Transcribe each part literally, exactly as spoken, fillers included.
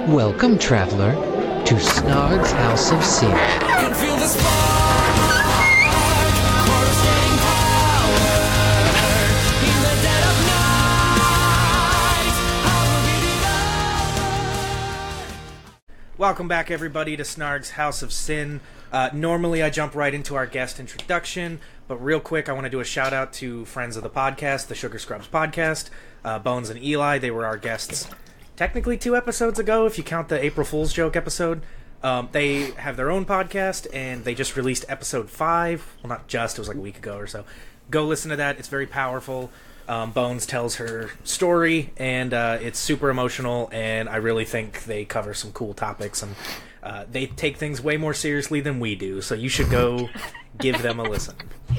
Welcome, traveler, to Snarg's House of Sin. Can feel the spark, coruscating power in the dead of night. I will be devoured. Welcome back, everybody, to Snarg's House of Sin. Uh, normally, I jump right into our guest introduction, but real quick, I want to do a shout out to friends of the podcast, the Sugar Scrubs podcast, uh, Bones and Eli. They were our guests technically two episodes ago, if you count the April Fool's joke episode. Um, they have their own podcast, and they just released episode five. Well, not just, it was like a week ago or so. Go listen to that. It's very powerful. Um, Bones tells her story, and uh, it's super emotional, and I really think they cover some cool topics, and uh, they take things way more seriously than we do, so you should go give them a listen.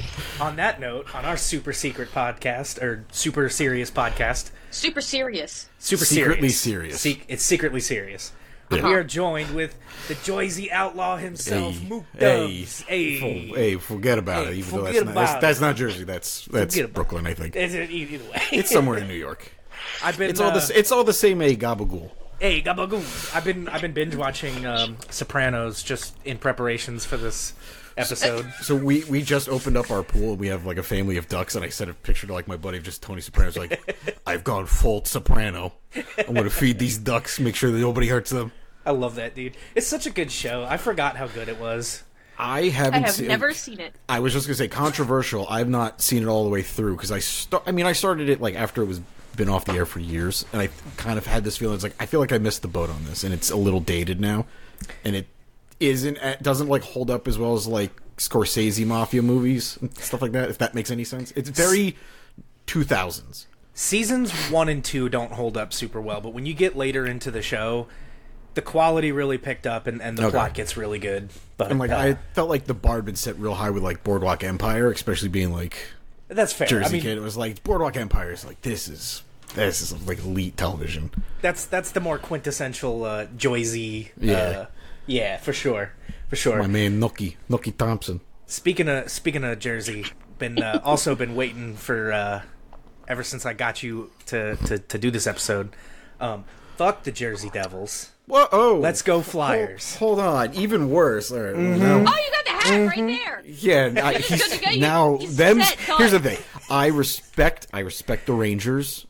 On that note, on our super secret podcast, or super serious podcast... Super serious. Super Secretly serious. serious. Se- it's secretly serious. Yeah. We are joined with the Joyzy outlaw himself, Hey, Mook hey, Dubs. Hey, Fo- hey, forget about Hey, it. Even though forget that's not, about that's, it. that's not Jersey. That's that's Forget about Brooklyn, I think. Is it either way? It's somewhere in New York. I've been. It's all uh, the it's all the same. A gabagool. Hey, gabagoon. I've been I've been binge watching um, Sopranos just in preparations for this episode. So we, we just opened up our pool. We have like a family of ducks, and I sent a picture to like my buddy of just Tony Soprano's like, I've gone full soprano. I'm going to feed these ducks, make sure that nobody hurts them. I love that, dude. It's such a good show. I forgot how good it was. I haven't. I have seen, never seen it. I was just going to say controversial. I've not seen it all the way through because I start. I mean, I started it like after it was been off the air for years, and I kind of had this feeling. It's like I feel like I missed the boat on this, and it's a little dated now, and it isn't. It doesn't like hold up as well as like Scorsese mafia movies and stuff like that. If that makes any sense, it's very two thousands. Seasons one and two don't hold up super well, but when you get later into the show, the quality really picked up, and, and the Okay. plot gets really good. But And like uh, I felt like the bar had been set real high with like Boardwalk Empire, especially being like that's fair. Jersey I mean, Kid. It was like Boardwalk Empire is like this is this is like elite television. that's that's the more quintessential uh, Joyzy. Yeah. Uh, yeah, for sure, for sure. My man Nookie Nookie Thompson. Speaking of speaking of Jersey, been uh, also been waiting for uh, ever since I got you to, to, to do this episode. Um, fuck the Jersey Devils. Whoa! Oh, Let's go Flyers. Hold, hold on, even worse. All right, Mm-hmm. now- Oh, you got the hat right there. yeah. I, he's, Good to go, you- now you them. set, done. Here's the thing. I respect. I respect the Rangers.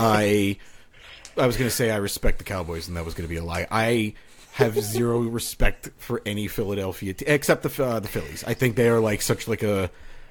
I. I was gonna say I respect the Cowboys, and that was gonna be a lie. I have zero respect for any Philadelphia te- except the uh, the Phillies. I think they are like such like a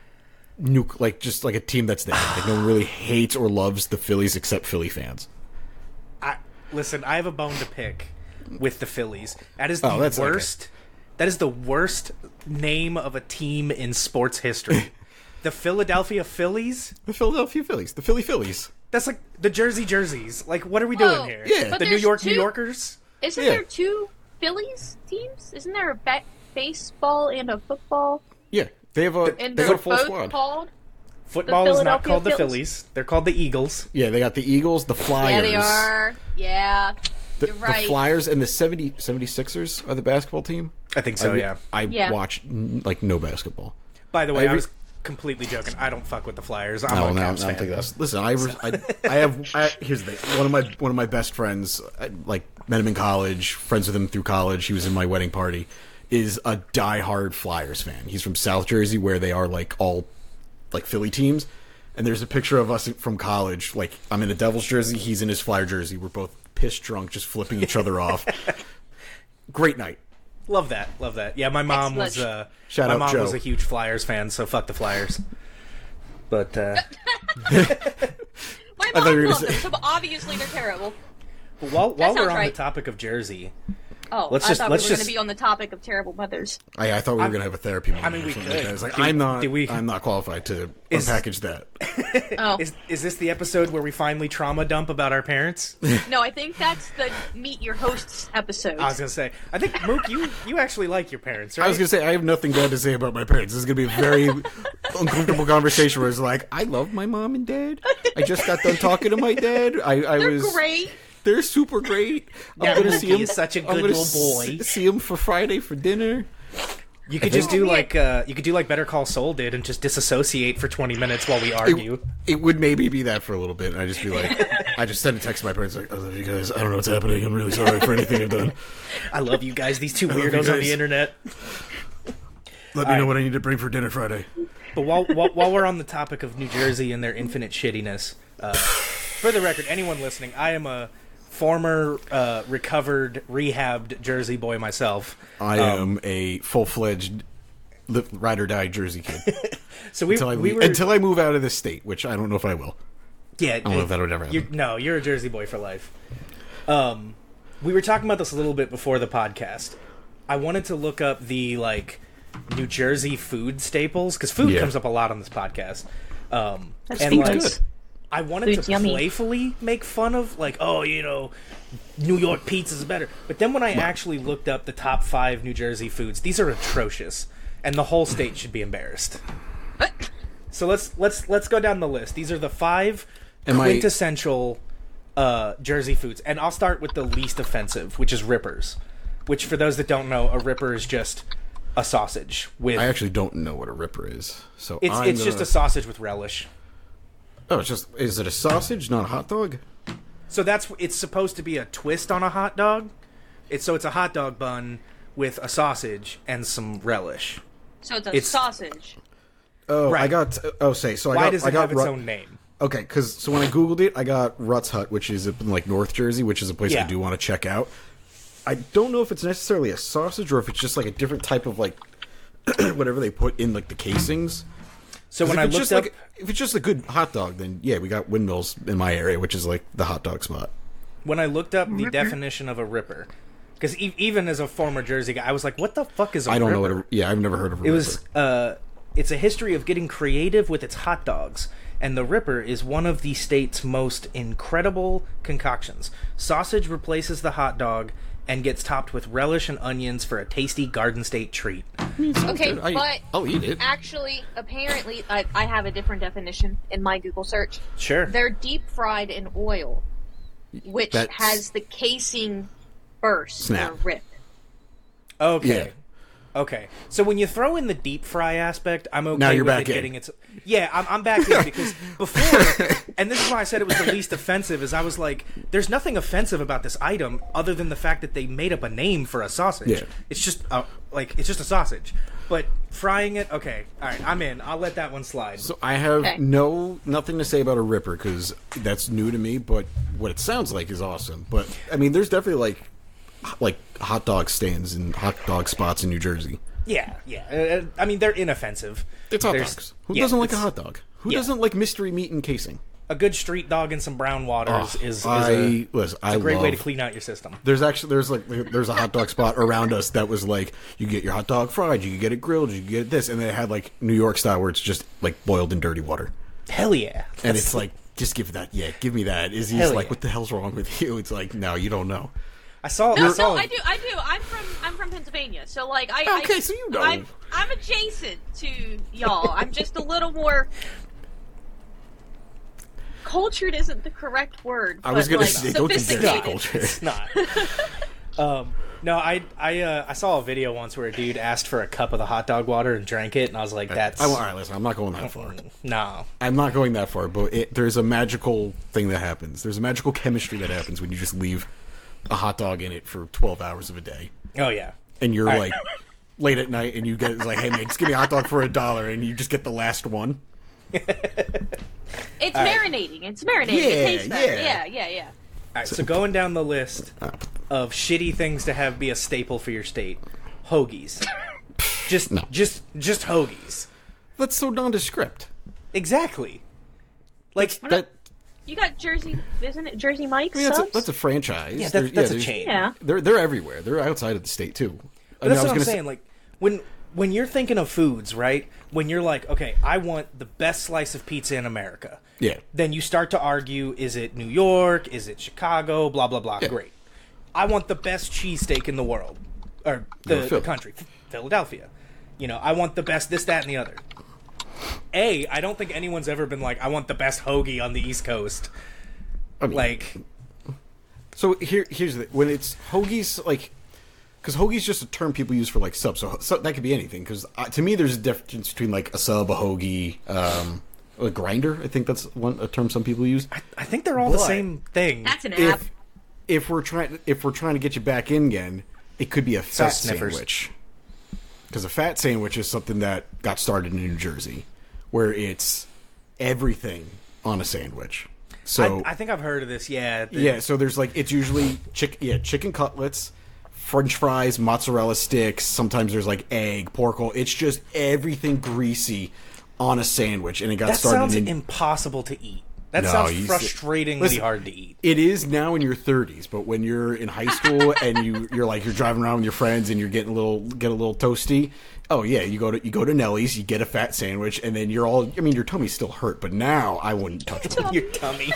nuke, like just like a team that's there. Like no one really hates or loves the Phillies except Philly fans. I, listen, I have a bone to pick with the Phillies. That is the Oh, that's okay. worst. That is the worst name of a team in sports history. The Philadelphia Phillies. The Philadelphia Phillies, the Philly Phillies. That's like the Jersey Jerseys. Like, what are we Whoa. doing here? Yeah. But the New there's York two- New Yorkers. Isn't Yeah. there two Phillies teams? Isn't there a ba- baseball and a football? Yeah, they have a And they they're got a full both squad. called? Football is not Philadelphia called the Phillies? Phillies. They're called the Eagles. Yeah, they got the Eagles, the Flyers. Yeah, they are. Yeah, The, you're right. the Flyers and the seventy, seventy-sixers are the basketball team. I think so. I, yeah. I Yeah. watch n- like no basketball. By the way, I I, re- was completely joking. I don't fuck with the Flyers. I'm No, a no, Caps no, fan. I'm thinking this. Listen, I, re- I, I have. I, here's the thing. One of my one of my best friends, I, like met him in college, friends with him through college. He was in my wedding party. Is a diehard Flyers fan. He's from South Jersey, where they are like all like Philly teams. And there's a picture of us from college. Like I'm in a Devils jersey, he's in his Flyer jersey. We're both pissed drunk, just flipping each other off. Great night. Love that. Love that. Yeah, my mom was. Excellent. Uh, Shout my out mom Joe. was a huge Flyers fan, so fuck the Flyers. But uh, My thought mom you were gonna loves them, say- so obviously they're terrible. while while we're sounds on right. the topic of Jersey, Oh, Let's I just- thought let's we were just- going to be on the topic of terrible mothers. I, I thought we were I'm- going to have a therapy moment. I mean, or we something could. like that. I was like, Do- I'm not. do we- I'm not qualified to Is- unpackage that. Oh, is is this the episode where we finally trauma dump about our parents? no, I think that's the Meet Your Hosts episode. I was gonna say. I think Mook, you you actually like your parents, right? I was going to say I have nothing bad to say about my parents. This is going to be a very uncomfortable conversation where it's like, I love my mom and dad. I just got done talking to my dad. I, I They're was great. They're super great. I'm Yeah, gonna Mookie see him. is such a I'm good gonna little boy. s- see him for Friday for dinner. You could I just think- do like uh, you could do like Better Call Saul did and just disassociate for twenty minutes while we argue. It, it would maybe be that for a little bit, and I just be like, I just send a text to my parents like, I love you guys. I don't know what's happening. I'm really sorry for anything I've done. I love you guys, these two love you weirdos on guys. the internet. Let me know what I need to bring for dinner Friday. But while, while while we're on the topic of New Jersey and their infinite shittiness, uh, for the record, anyone listening, I am a former uh, recovered, rehabbed Jersey boy myself. I Um, am a full fledged ride or die Jersey kid So we until I we leave, were until I move out of this state, which I don't know if I will. yeah. I don't know if that would ever happen. No, you're a Jersey boy for life. Um, we were talking about this a little bit before the podcast. I wanted to look up the like New Jersey food staples because food Yeah. comes up a lot on this podcast. Um, That's and like, good. I wanted Food's to yummy. playfully make fun of like, oh, you know, New York pizza's better. But then when I actually looked up the top five New Jersey foods, these are atrocious, and the whole state should be embarrassed. So let's let's let's go down the list. These are the five Am I- quintessential uh, Jersey foods, and I'll start with the least offensive, which is rippers. Which, for those that don't know, a ripper is just a sausage with. I actually don't know what a ripper is, so it's I'm it's gonna... just a sausage with relish. Oh, it's just is it a sausage, not a hot dog? So that's it's supposed to be a twist on a hot dog. It's so it's a hot dog bun with a sausage and some relish. So it's a It's- sausage. Oh, I Right. got. Oh, say so. I Why got, does I it got have its Rut- own name? Okay, because so when I googled it, I got Rutt's Hut, which is up in like North Jersey, which is a place Yeah. I do want to check out. I don't know if it's necessarily a sausage or if it's just like a different type of like whatever they put in like the casings. So 'Cause when if I it's looked just up, like if it's just a good hot dog, then yeah, we got Windmills in my area, which is like the hot dog spot. when I looked up the definition of a ripper, because e- even as a former Jersey guy, I was like, "What the fuck is a I don't ripper?" know what. A, yeah, I've never heard of a It ripper. was uh it's a history of getting creative with its hot dogs, and the Ripper is one of the state's most incredible concoctions. Sausage replaces the hot dog and gets topped with relish and onions for a tasty Garden State treat. Okay, good. I- but I'll eat it. actually, apparently, I, I have a different definition in my Google search. Sure. They're deep fried in oil, which That's- has the casing burst Snap. or rip. Okay. Yeah. Okay. So when you throw in the deep fry aspect, I'm okay Now you're with back it in. getting its Yeah, I'm, I'm back in because before and this is why I said it was the least offensive is I was like, there's nothing offensive about this item other than the fact that they made up a name for a sausage. Yeah. It's just a, like it's just a sausage. But frying it, okay. All right, I'm in. I'll let that one slide. So I have Okay. no nothing to say about a ripper because that's new to me. But what it sounds like is awesome. But I mean, there's definitely like like hot dog stands and hot dog spots in New Jersey. Yeah, yeah. Uh, I mean, they're inoffensive. It's hot There's- dogs. Who yeah, doesn't like a it's- hot dog? Who yeah. doesn't like mystery meat and casing? A good street dog and some brown water is, is, is I a, listen. I a great way to love- clean out your system. There's actually there's like there's a hot dog spot around us that was like you get your hot dog fried, you can get it grilled, you can get this, and then it had like New York style where it's just like boiled in dirty water, Hell yeah. and That's- it's like just give that, yeah, give me that. Is he's Hell like, yeah. what the hell's wrong with you? It's like, no, you don't know. I saw. No, I so saw I do, I do. I'm from, I'm from Pennsylvania, so like I. Okay, I, so you know. I'm, I'm adjacent to y'all. I'm just a little more. Cultured isn't the correct word. I was but, gonna like, say, don't compare sophisticated. culture. It's not. um, no, I I uh, I saw a video once where a dude asked for a cup of the hot dog water and drank it, and I was like, "That's I, all right, listen, I'm not going that far. no." I'm not going that far, but it, there's a magical thing that happens. There's a magical chemistry that happens when you just leave a hot dog in it for twelve hours of a day, Oh yeah. and you're All like right. late at night, and you get it's like, hey man, just give me a hot dog for a dollar, and you just get the last one. It's marinating. It's marinating. Yeah, it tastes better. yeah. Yeah, yeah, yeah. All right, so going down the list of shitty things to have be a staple for your state, hoagies. Just No. just just hoagies. That's so nondescript. Exactly. Like That You got Jersey, isn't it Jersey Mike's I mean, that's a, subs? that's a franchise. yeah, There- that's, that's a there's- chain. Yeah. They're they're everywhere. They're outside of the state too. I But mean, that's I was what I'm gonna saying. say- Like when when you're thinking of foods, right? When you're like, okay, I want the best slice of pizza in America. Yeah. Then you start to argue: is it New York? Is it Chicago? Blah blah blah. Yeah. Great. I want the best cheesesteak in the world, or Go the, to Philly. the country, Philadelphia. You know, I want the best this, that, and the other. A, I don't think anyone's ever been like, I want the best hoagie on the East Coast. I mean, Like, so here here's the when it's hoagies like because hoagie's just a term people use for like subs, so, so that could be anything. Because uh, to me, there's a difference between like a sub, a hoagie, um, a grinder. I think that's one a term some people use. I, I think they're all the But- same thing. That's an app. If if we're trying if we're trying to get you back in again, it could be a So fat sniffers. sandwich. Because a fat sandwich is something that got started in New Jersey, where it's everything on a sandwich. So I, I think I've heard of this. Yeah. the- yeah, so there's like it's usually chick yeah chicken cutlets, French fries, mozzarella sticks. Sometimes there's like egg, pork roll. It's just everything greasy on a sandwich, and it got That started sounds in. impossible to eat. That No, sounds you- frustratingly Listen, hard to eat. It is now in your thirties, but when you're in high school and you you're like you're driving around with your friends and you're getting a little get a little toasty. Oh yeah, you go to you go to Nellie's, you get a fat sandwich, and then you're all. I mean, your tummy's still hurt, but now I wouldn't touch it. Your tummy.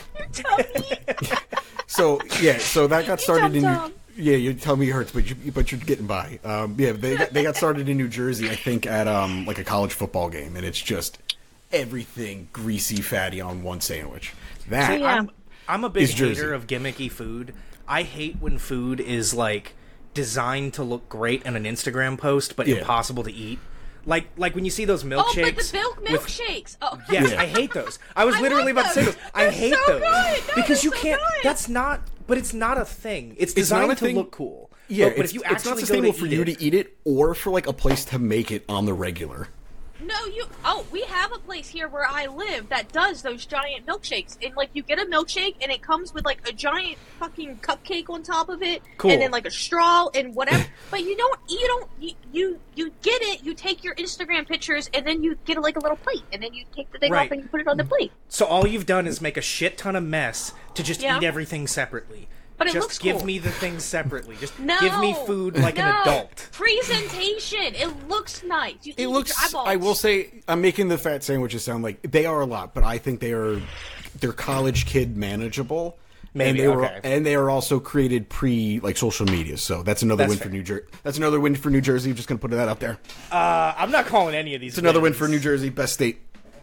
So yeah, so that got started in. Tom. Yeah, your tummy hurts, but you but you're getting by. Um, yeah, they got, they got started in New Jersey, I think, at um like a college football game, and it's just everything greasy, fatty on one sandwich. That Yeah. I'm, I'm a big Is Jersey. hater of gimmicky food. I hate when food is like designed to look great in an Instagram post, but Yeah. impossible to eat. Like like when you see those Oh, milkshakes. but the milk with- milkshakes. Oh, Yes, Yeah. I hate those. I was I literally love about to say those. those. I They're hate so those good. No, because they're you so can't. good. That's not. But it's not a thing. It's It's not designed a to thing- look cool. yeah, but, but it's, if you it's not actually go sustainable to for eat you it, to eat it, or for like a place to make it on the regular. No, you. Oh, we have a place here where I live that does those giant milkshakes, and like you get a milkshake, and it comes with like a giant fucking cupcake on top of it, Cool. and then like a straw and whatever. But you don't. You don't. You, you you get it. You take your Instagram pictures, and then you get like a little plate, and then you take the thing Right. off and you put it on the plate. So all you've done is make a shit ton of mess to just Yeah. eat everything separately. But it just looks give cool. me the things separately. Just No, give me food like no. an adult. Presentation. It looks nice. You eat It with looks. your eyeballs. I will say, I'm making the fat sandwiches sound like they are a lot, but I think they are. They're college kid manageable. Maybe, and they were, okay. and they are also created pre like social media, so that's another That's win fair. for New Jersey. That's another win for New Jersey. I'm just gonna put that out there. Uh, I'm not calling any of these. It's another win wins. for New Jersey, best state.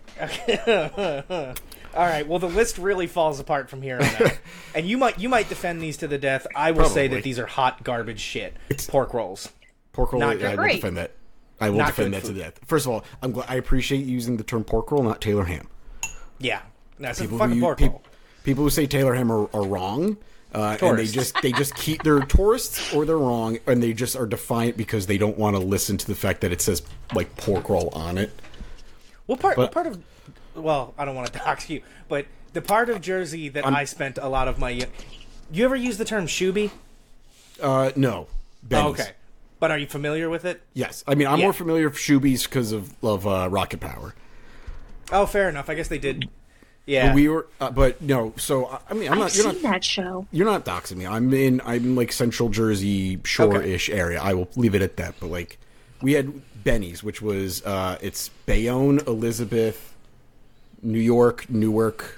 All right. Well, the list really falls apart from here on out. And you might you might defend these to the death. I will say Probably. that these are hot garbage shit. Pork rolls. Pork roll. Not I, good. I will Great. defend that. I will Not defend good that to food. death. First of all, I'm glad. I appreciate using the term pork roll, not Taylor ham. Yeah. That's a People fucking who, pork peop- roll. people who say Taylor ham are, are wrong, uh, and they Tourists. just they just keep they're tourists or they're wrong, and they just are defiant because they don't want to listen to the fact that it says like pork roll on it. What part? what But- part of? Well, I don't want to dox you, but the part of Jersey that I'm- I spent a lot of my. You ever use the term shooby? Uh, no, Benny's. Okay. But are you familiar with it? Yes, I mean I'm Yeah. more familiar with Shoobies because of of uh, Rocket Power. Oh, fair enough. I guess they did. Yeah. But we were, uh, but no. So I- I mean, I'm I've not. You're seen not. that show. You're not doxing me. I'm in. I'm in like Central Jersey shore-ish area. I will leave it at that. But like, we had Benny's, which was uh, it's Bayonne, Elizabeth, New York, Newark.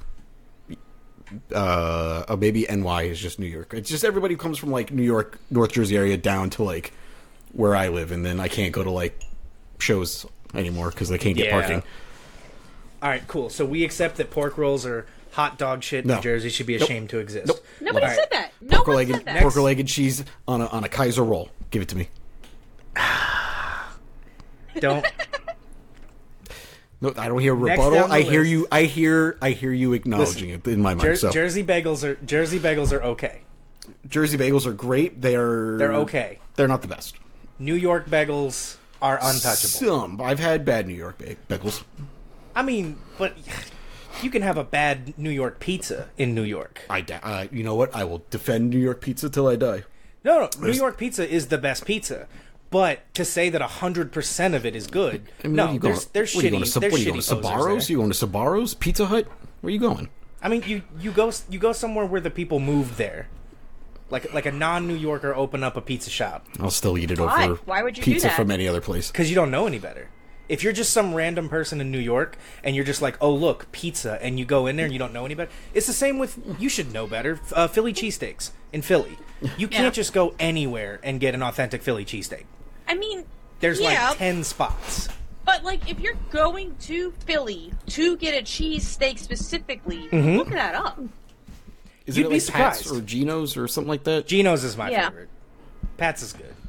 Uh, uh, maybe N Y is just New York. It's just everybody who comes from like New York, North Jersey area down to like where I live, and then I can't go to like shows anymore because I can't get Yeah. parking. All right, cool. So we accept that pork rolls are hot dog shit. No. New Jersey should be Nope. ashamed to exist. Nope. Nobody All said right. that. No Pork one leg, said and, that. pork leg and cheese on a on a Kaiser roll. Give it to me. Don't. No, I don't hear Next rebuttal. down the I hear list. you. I hear. I hear you acknowledging it in my mind. Jer- so Jersey bagels are Jersey bagels are okay. Jersey bagels are great. They're They're okay. They're not the best. New York bagels are untouchable. Some I've had bad New York ba- bagels. I mean, but you can have a bad New York pizza in New York. I da- uh, you know what? I will defend New York pizza till I die. No, no, New There's- York pizza is the best pizza. But to say that hundred percent of it is good, I mean, no, what are you there's going- there's what are you shitty. going to, there's what are you shitty going to posers Sabaros? there. You going to Sabaros? Pizza Hut? Where are you going? I mean, you you go you go somewhere where the people moved there, like like a non-New Yorker open up a pizza shop I'll still eat it Why? over Why would you do pizza that? from any other place. because you don't know any better. If you're just some random person in New York and you're just like, oh look, pizza, and you go in there and you don't know any better, it's the same with you should know better. Uh, Philly cheesesteaks in Philly, you can't Yeah. just go anywhere and get an authentic Philly cheesesteak. I mean, There's yeah, like ten spots. but like if you're going to Philly to get a cheesesteak specifically, Mm-hmm. look that up. Is You'd it be like Pat's surprised. or Geno's or something like that? Geno's is my Yeah. favorite. Pat's is good.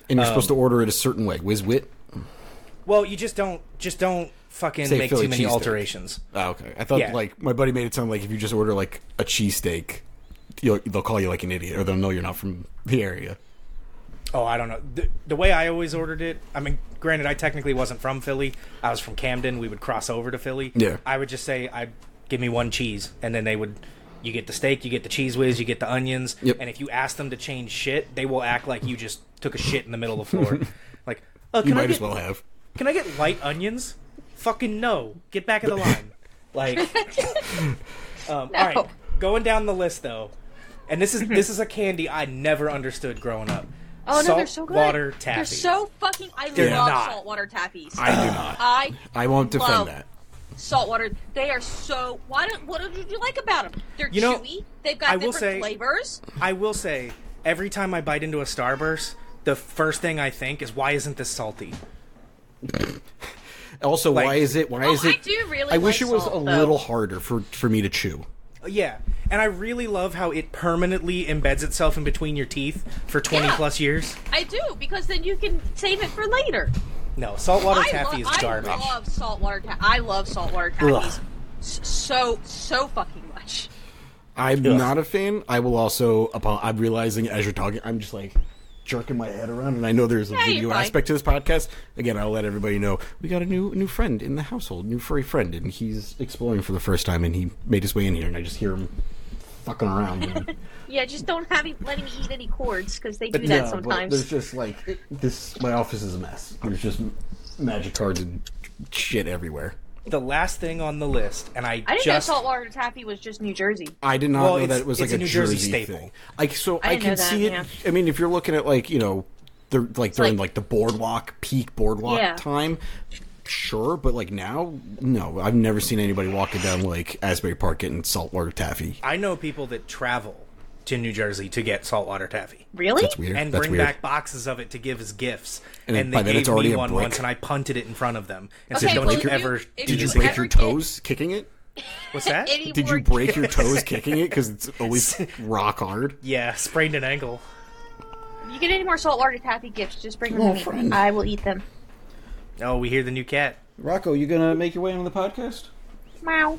And you're supposed to order it a certain way. Whiz wit? Well, you just don't just don't fucking Say make Philly too many cheesesteak. alterations. Oh, okay. I thought, Yeah. like, my buddy made it sound like if you just order, like, a cheesesteak, you'll- they'll call you, like, an idiot, or they'll know you're not from the area. Oh, I don't know. The, the way I always ordered it, I mean, granted, I technically wasn't from Philly. I was from Camden. We would cross over to Philly. Yeah. I would just say, I give me one cheese, and then they would, you get the steak, you get the cheese whiz, you get the onions, Yep. and if you ask them to change shit, they will act like you just took a shit in the middle of the floor. Like, oh, can You I might get, as well have. Can I get light onions? Fucking no. Get back in the line. Like, um, all right. Going down the list though, and this is this is a candy I never understood growing up. Oh no, they're so good. Saltwater taffy. They're so fucking. I They're love not. saltwater taffies. I do not. I I won't defend love that. saltwater. They are so. Why don't? What did you like about them? They're You know, chewy. They've got I will different say- flavors. I will say, every time I bite into a Starburst, the first thing I think is, why isn't this salty? Also, Like- why is it? Why Oh, is it? I do really I wish like it was salt, a though. little harder for for me to chew. Yeah, and I really love how it permanently embeds itself in between your teeth for twenty Yeah. plus years. I do because then you can save it for later. No, saltwater I taffy lo- is garbage. I love saltwater. Ta- I love saltwater Ugh. taffies S- so so fucking much. I'm Ugh. not a fan. I will also, upon I'm realizing as you're talking, I'm just like jerking my head around, and I know there's a Yeah, you're video fine. aspect to this podcast. Again, I'll let everybody know we got a new new friend in the household, new furry friend, and he's exploring for the first time, and he made his way in here, and I just hear him fucking around. And, Yeah, just don't have him let him eat any cords because they do but that no, but sometimes. there's just like it, this. My office is a mess. There's just magic cards and shit everywhere. The last thing on the list, and I, I didn't just know saltwater taffy was just New Jersey. I did not Well, know it's- that it was it's like a a, New Jersey Jersey staple. thing. Like, so I I, didn't can know that, see it. yeah. I mean, if you're looking at like you know, they're like during like- like, the boardwalk peak boardwalk Yeah. time, sure. But like now, no, I've never seen anybody walking down like Asbury Park getting saltwater taffy. I know people that travel to New Jersey to get saltwater taffy. Really? That's weird. And That's bring weird. back boxes of it to give as gifts. And And, by they then it's gave already me a one brick. once, and I punted it in front of them and Okay, said, "Don't well, you if you- ever if do Did you this you break again." your ever get- toes kicking it? What's that? Any Did more- you break your toes kicking it? Because it's always rock hard. Yeah, sprained an ankle. If you get any more saltwater taffy gifts, just bring them Oh, to me. friend. I will eat them. Oh, we hear the new cat. Rocco, you gonna make your way on the podcast? Meow.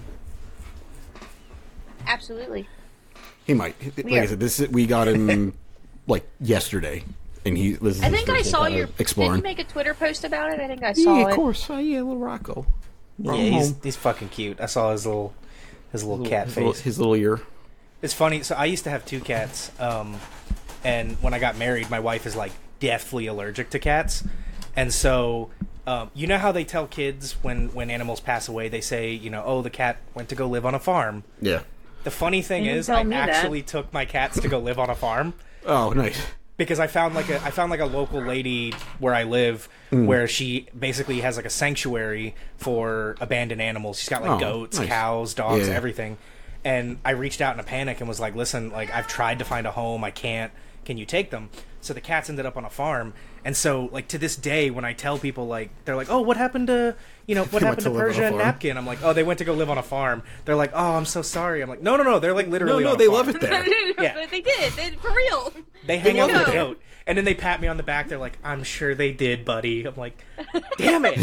Absolutely. He might. Like We I are- said, this is, we got him like yesterday, and he. This is I his think I first saw day your. exploring. Did you make a Twitter post about it? I think I saw Yeah, of it. course. Uh, yeah, little Rocco. Yeah, From he's, home. he's fucking cute. I saw his little his little cat his little, face. his little ear. It's funny. So I used to have two cats, um, and when I got married, my wife is like deathly allergic to cats, and so um, you know how they tell kids when when animals pass away, they say, you know, oh, the cat went to go live on a farm. Yeah. The funny thing You didn't is, tell I me that. actually took my cats to go live on a farm. Oh, nice. Because I found like a I found like a local lady where I live where she basically has like a sanctuary for abandoned animals. She's got like Oh, goats, nice. cows, dogs, Yeah. everything. And I reached out in a panic and was like, "Listen, like I've tried to find a home, I can't. Can you take them?" So the cats ended up on a farm. And so like to this day when I tell people like they're like, "Oh, what happened to, you know, what They happened went to to live on a Persia and farm. Napkin?" I'm like, "Oh, they went to go live on a farm." They're like, "Oh, I'm so sorry." I'm like, "No, no, no, they're like No, literally no, on a they farm. love it there. Yeah. But they did. They, for real. They hang out love with it the there. goat, and then they pat me on the back. They're like, "I'm sure they did, buddy." I'm like, "Damn it!"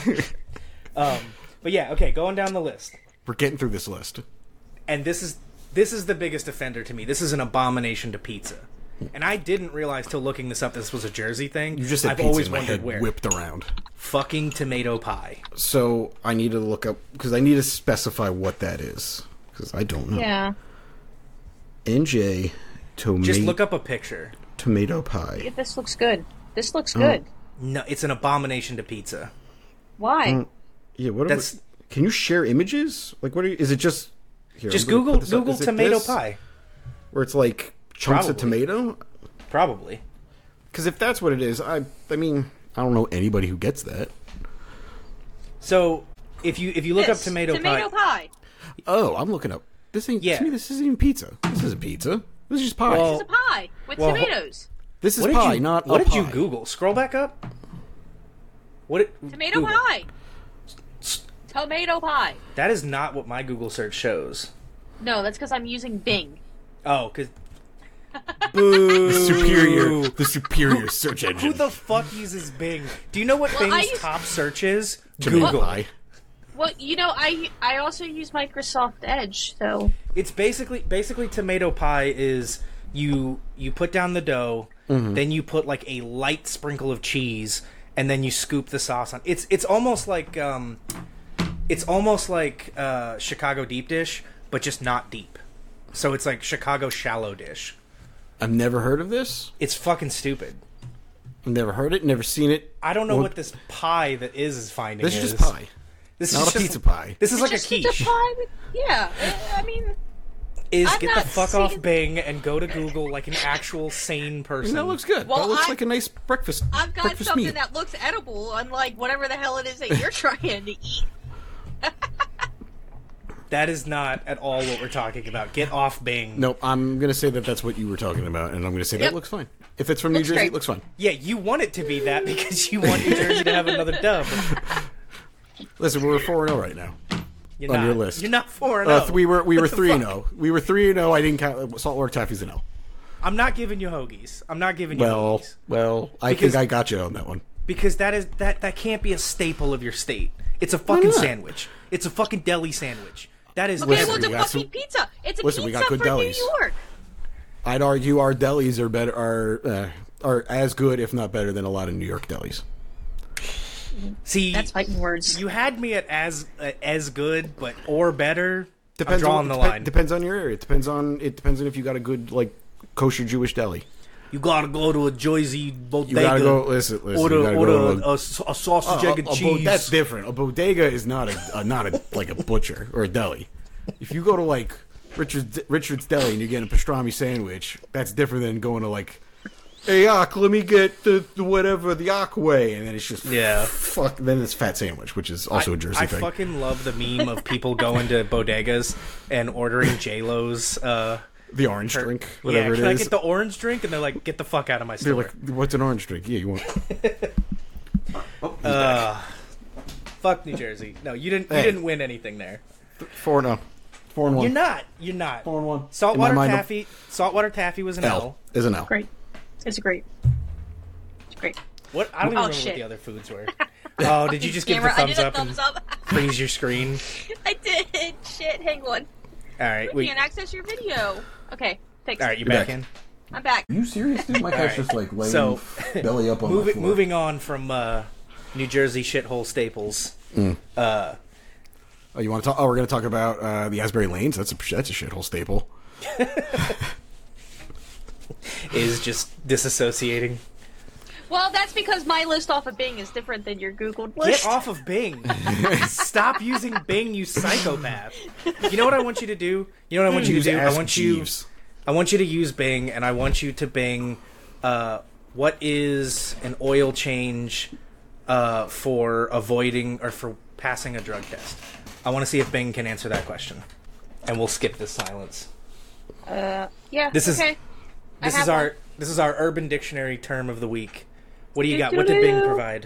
um, but yeah, okay, going down the list, We're getting through this list. and this is this is the biggest offender to me. This is an abomination to pizza, and I didn't realize till looking this up this was a Jersey thing. You just said I've pizza always in my wondered head where whipped around. fucking tomato pie. So I need to look up because I need to specify what that is because I don't know. Yeah. N J tomato Just look up a picture. tomato pie. This looks good. This looks Oh. good. No, it's an abomination to pizza. Why? Yeah, what? Are That's- we, can you share images? Like, what are you? Is it just? Here, Just I'm gonna Google put this up. Google Is it tomato this? pie. Where it's like chunks of Probably. tomato. Probably. Because if that's what it is, I I mean I don't know anybody who gets that. So if you if you look This, up tomato, tomato pie. Oh, I'm looking up. This ain't Yeah. to me. This isn't even pizza. This isn't pizza. This is just pie. Well- It's a pie with Well, tomatoes. this is What did pie, you not What a did you pie. Google? Scroll back up. What? Did, Tomato Google. pie. Tomato pie. That is not what my Google search shows. No, that's because I'm using Bing. Oh, because The superior, the superior search Who engine. the fuck uses Bing? Do you know what Well, Bing's I use- top search is? Tomato Google. pie. Well, you know, I I also use Microsoft Edge, so It's basically basically tomato pie is you you put down the dough, then you put like a light sprinkle of cheese, and then you scoop the sauce on. It's it's almost like um, it's almost like uh, Chicago deep dish, but just not deep. So it's like Chicago shallow dish. I've never heard of this. It's fucking stupid. I've never heard it. Never seen it. I don't know Well, what this pie that is is finding. This is is just pie. This Not is a just, pizza pie. This is like a It's just quiche. a pie with, yeah. uh, I mean, Is I'm get the not fuck off seeing- Bing and go to Google like an actual sane person. That looks good. Well, that looks I- like a nice breakfast. I've got breakfast something meal. that looks edible, unlike whatever the hell it is that you're trying to eat. That is not at all what we're talking about. Get off Bing. Nope, I'm gonna say that that's what you were talking about, and I'm gonna say Yep. that looks fine. If it's from New Looks Jersey, great. it looks fine. Yeah, you want it to be that because you want New Jersey to have another dub. Listen, we're four and zero right now. You're On not. your list. You're not four and Uh, zero. we were we were What the three and fuck? zero. We were three and zero. I didn't count saltwater taffy's an L. I'm not giving you hoagies. I'm not giving you Well, hoagies well, I Because- think I got you on that one. because that is that that can't be a staple of your state. It's a fucking not? sandwich. It's a fucking deli sandwich. That is Okay, Listen, well, every- it's we a got fucking some- pizza. It's a Listen, we pizza got good for delis. New York. I'd argue our delis are better are uh, are as good, if not better, than a lot of New York delis. See, That's fighting words. you had me at as uh, as good, but or better. Depends I'm drawing on the depe- line. Depends on your area. It depends on it depends on if you got a good like kosher Jewish deli. You gotta go to a Jersey bodega. You gotta go. Listen, listen. Order, you gotta order go to a, a, a sausage, a, egg, and a bo- cheese. that's different. A bodega is not a, a not a like a butcher or a deli. If you go to like Richard's Richard's Deli and you're getting a pastrami sandwich, that's different than going to like, hey, Ak, let me get the, the whatever the Ak way, and then it's just Yeah. fuck. Then it's fat sandwich, which is also I, a Jersey I thing. fucking love the meme of people going to bodegas and ordering J-Lo's. Uh, the orange her- drink, yeah, whatever can it I is. get the orange drink? And they're like, get the fuck out of my They're store. like, what's an orange drink? Yeah, you want? uh, fuck New Jersey. No, you didn't. You Hey. didn't win anything there. Four no, four and one. You're not. You're not. Four and one. Saltwater In my mind, taffy. Saltwater taffy was an L. L is an L. Great. It's great. It's great. What? I don't even Oh, remember shit. what the other foods were. Oh, did you just give the Camera, thumbs I did up a and thumbs up. freeze your screen? I did. Shit, hang on. All right, We we. can't access your video. Okay, thanks. All right, you You're back, back. in. I'm back. Are you serious, dude? My cat's just like laying So, belly up on Moving, the floor. moving on from uh, New Jersey shithole staples. Uh, Oh, you want to talk? Oh, we're going to talk about uh, the Asbury Lanes. That's a that's a shithole staple. is just disassociating. Well, that's because my list off of Bing is different than your Googled list. Get off of Bing. Stop using Bing, you psychopath. You know what I want you to do? You know what I want you to Use do? I Ask want you. Jeeves. I want you to use Bing, and I want you to Bing. Uh, what is an oil change uh, for avoiding or for passing a drug test? I want to see if Bing can answer that question, and we'll skip this silence. Uh, yeah. This is okay. I this have is our one. this is our Urban Dictionary term of the week. What do you got? What did Bing provide?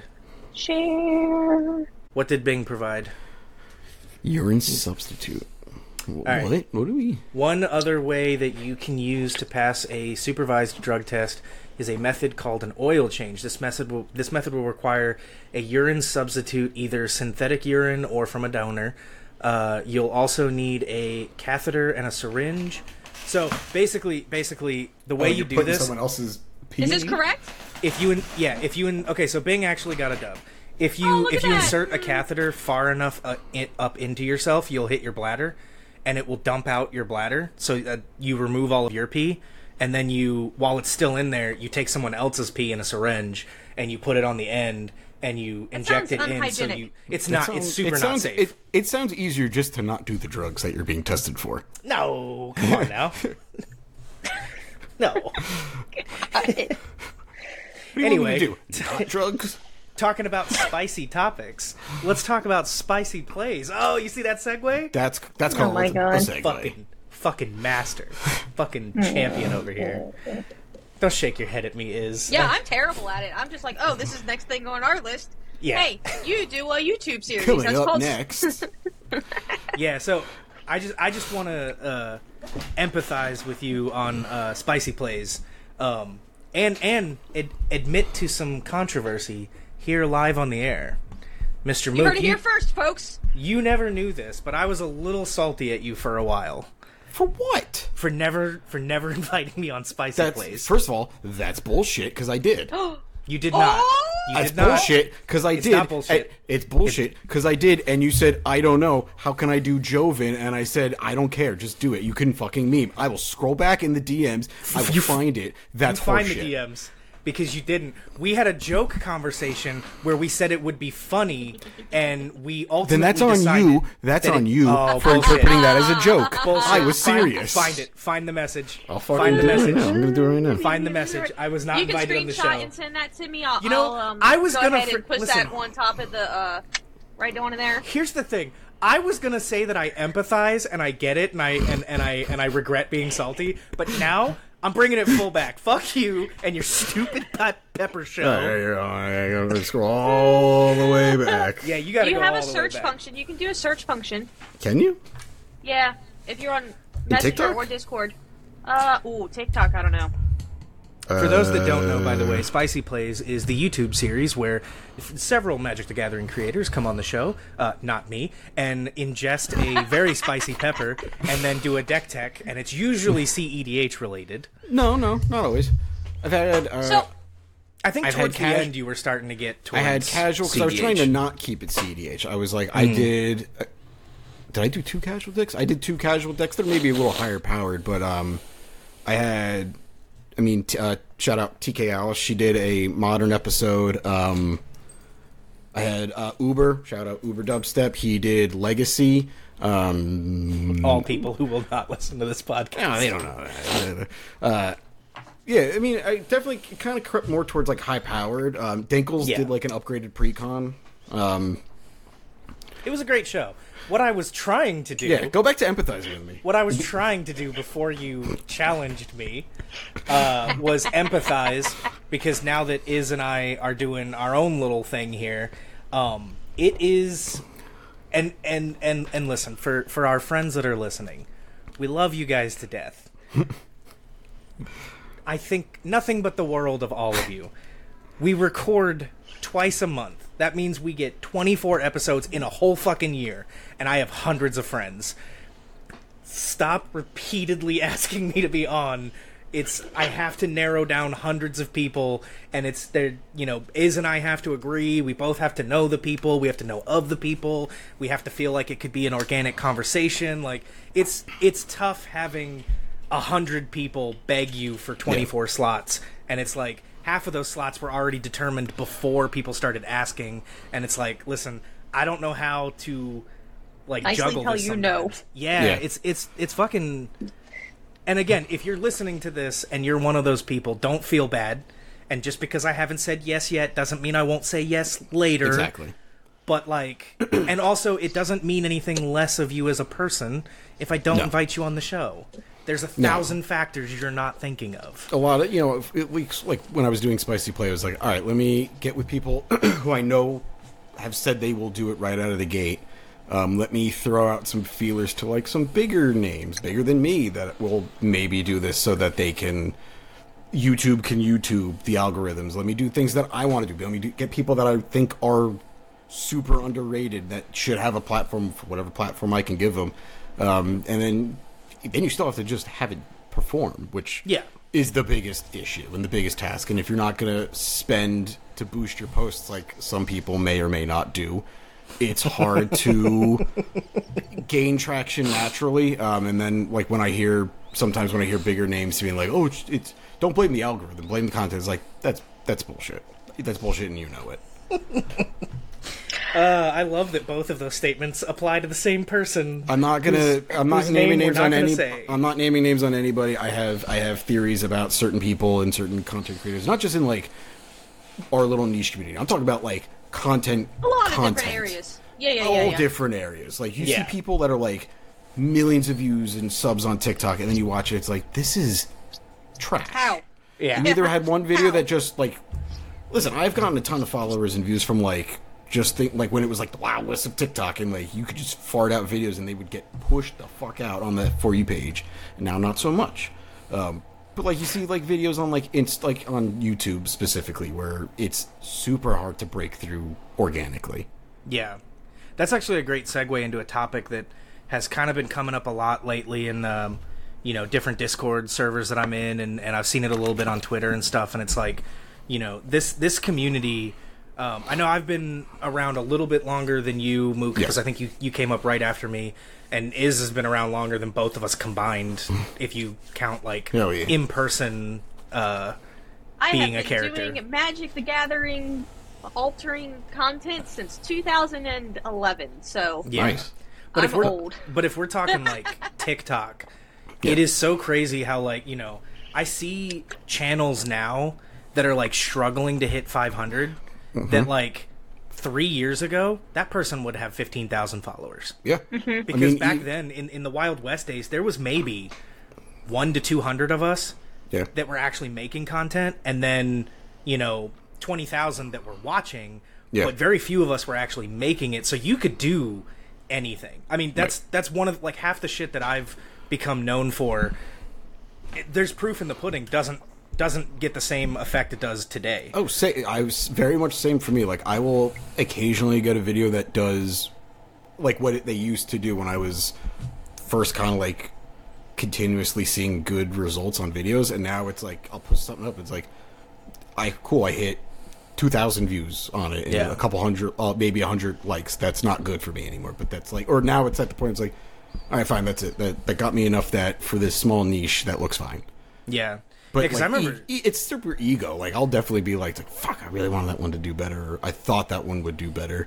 Share. What did Bing provide? Urine substitute. What? right. What do we? One other way that you can use to pass a supervised drug test is a method called an oil change. This method will this method will require a urine substitute, either synthetic urine or from a donor. Uh, you'll also need a catheter and a syringe. So basically, basically, the way Oh, you you're do putting this, Someone else's. Pee Is this in? correct? if you in, yeah, if you in, okay, so Bing actually got a dub. If you Oh, look if at you that. insert a catheter far enough uh, in, up into yourself, you'll hit your bladder, and it will dump out your bladder. So uh, you remove all of your pee, and then you, while it's still in there, you take someone else's pee in a syringe and you put it on the end and you inject it sounds in. So unhygienic. you, it's It not. sounds- it's super it not sounds, safe. It, it sounds easier just to not do the drugs that you're being tested for. No, come on now. No. What do you Anyway. want me to do? Not drugs. Talking about spicy topics, let's talk about spicy plays. Oh, you see that segue? That's that's called my a God. segue. Fucking, fucking master, fucking champion over here. Don't shake your head at me, Iz. Yeah, I'm terrible at it. I'm just like, oh, this is the next thing on our list. Yeah. Hey, you do a YouTube series. Coming That's up called next. Yeah, so I just I just want to uh, empathize with you on uh, spicy plays Um, and and ad- admit to some controversy here live on the air. Mister You Mook, heard it here first, folks. you never knew this, but I was a little salty at you for a while. For what? For never for never inviting me on Spicy That's Plays. first of all, that's bullshit because I did. You did not. Oh! You That's did not. bullshit because I It's did. not bullshit. I- it's bullshit because I did, and you said I don't know. How can I do Joven? And I said I don't care. Just do it. You can fucking meme. I will scroll back in the D Ms. I will You- find it. That's you find horseshit. the D Ms because you didn't. We had a joke conversation where we said it would be funny, and we ultimately Then that's on decided you. That's that on it- you Oh, for bullshit. interpreting that as a joke. Bullshit. I was Find- serious. Find, it. Find the message. I'll fucking find the do it right message. now. I'm gonna do it right now. Find the message. I was not You can invited on the screenshot show. and send that to me. I'll, You know, I'll, um, I was go gonna ahead fr- and put listen. that on top of the uh, right on there. Here's the thing. I was gonna say that I empathize and I get it and I and, and I and I regret being salty, but now I'm bringing it full back. Fuck you and your stupid Pe- Pepper show. I gotta scroll all the way back. Yeah, you gotta You go have all a the way search back. function. You can do a search function. Can you? Yeah, if you're on Messenger TikTok? or Discord. Uh, ooh, TikTok. I don't know. For those that don't know, by the way, Spicy Plays is the YouTube series where f- several Magic the Gathering creators come on the show, uh, not me, and ingest a very spicy pepper and then do a deck tech, and it's usually C E D H related. No, no, not always. I've had. Uh, So, I think I've towards had the cas- end you were starting to get I towards had casual because I was C D H. trying to not keep it C D H. I was like, I did. Uh, did I do two casual decks? I did two casual decks. They're maybe a little higher powered, but um, I had. I mean, t- uh, shout out T K Alice. She did a modern episode. Um, I had uh, Uber. Shout out Uber Dubstep. He did Legacy. Um, all people who will not listen to this podcast. Yeah, they don't know. Uh, yeah, I mean, I definitely kind of crept more towards like high powered. Um, Dinkles Yeah. did like an upgraded precon. Um, It was a great show. What I was trying to do, yeah, go back to empathizing with me. what I was trying to do before you challenged me, uh, was empathize because now that Iz and I are doing our own little thing here, um, it is, and and and and listen for for our friends that are listening, we love you guys to death. I think nothing but the world of all of you. We record twice a month. That means we get twenty-four episodes in a whole fucking year, and I have hundreds of friends. Stop repeatedly asking me to be on. It's I have to narrow down hundreds of people, and it's there. You know, Iz and I have to agree. We both have to know the people. We have to know of the people. We have to feel like it could be an organic conversation. Like it's it's tough having a hundred people beg you for twenty-four slots, and it's like half of those slots were already determined before people started asking, and it's like, listen, I don't know how to like Nicely juggle tell this you no. sometimes. Yeah, Yeah. it's it's it's fucking. And again, if you're listening to this and you're one of those people, don't feel bad. And just because I haven't said yes yet doesn't mean I won't say yes later. Exactly. But like, and also it doesn't mean anything less of you as a person if I don't No. invite you on the show. There's a thousand factors you're not thinking of. A lot of, you know, it, leaks like when I was doing Spicy Play, I was like, all right, let me get with people who I know have said they will do it right out of the gate. Um, let me throw out some feelers to like some bigger names, bigger than me, that will maybe do this so that they can YouTube can YouTube the algorithms. Let me do things that I want to do. Let me do, get people that I think are super underrated that should have a platform for whatever platform I can give them. Um, and then then you still have to just have it perform, which Yeah. is the biggest issue and the biggest task. And if you're not going to spend to boost your posts like some people may or may not do, it's hard to gain traction naturally. Um, and then, like, when I hear, sometimes when I hear bigger names being like, oh, it's, it's don't blame the algorithm, blame the content. It's like, that's, that's bullshit. That's bullshit and you know it. Uh, I love that both of those statements apply to the same person. I'm not gonna. whose- I'm not whose naming name we're names not on gonna any. say. I'm not naming names on anybody. I have. I have theories about certain people and certain content creators. Not just in like our little niche community. I'm talking about like content. A lot of content. different areas. Yeah, yeah, All yeah. yeah. different areas. Like you Yeah. see people that are like millions of views and subs on TikTok, and then you watch it. It's like this is trash. How? Yeah. You either had one video How? that just like, listen, I've gotten a ton of followers and views from like just think like when it was like the wild west of TikTok, and like you could just fart out videos and they would get pushed the fuck out on the For You page, and now not so much. Um, But like you see like videos on like inst like on YouTube specifically where it's super hard to break through organically. Yeah. That's actually a great segue into a topic that has kind of been coming up a lot lately in um, you know, different Discord servers that I'm in, and, and I've seen it a little bit on Twitter and stuff, and it's like, you know, this this community, um, I know I've been around a little bit longer than you, Mook, because Yes. I think you, you came up right after me, and Iz has been around longer than both of us combined, if you count, like, Oh, yeah. in-person uh, I being have a been character. doing Magic the Gathering altering content since two thousand eleven, so Yeah. Nice. But if I'm we're old. but if we're talking like TikTok, Yeah. it is so crazy how, like, you know, I see channels now that are like struggling to hit five hundred Mm-hmm. that like three years ago that person would have fifteen thousand followers. Yeah. Because I mean, back e- then in, in the Wild West days there was maybe one to two hundred of us Yeah. that were actually making content, and then, you know, twenty thousand that were watching, Yeah. but very few of us were actually making it, so you could do anything. I mean, that's that's one of, like, half the shit that I've become known for. It, there's proof in the pudding doesn't doesn't get the same effect it does today. Oh, say I was very much the same for me. Like I will occasionally get a video that does like what it, they used to do when I was first kind of like continuously seeing good results on videos, and now it's like I'll put something up. It's like I cool. I hit two thousand views on it, and Yeah. a couple hundred, uh, maybe a hundred likes. That's not good for me anymore. But that's like, or now it's at the point. It's like, all right, fine. That's it. That that got me enough that for this small niche, that looks fine. Yeah, But because like, I remember. e- e- it's super ego. Like I'll definitely be like, like, fuck, I really wanted that one to do better. Or I thought that one would do better.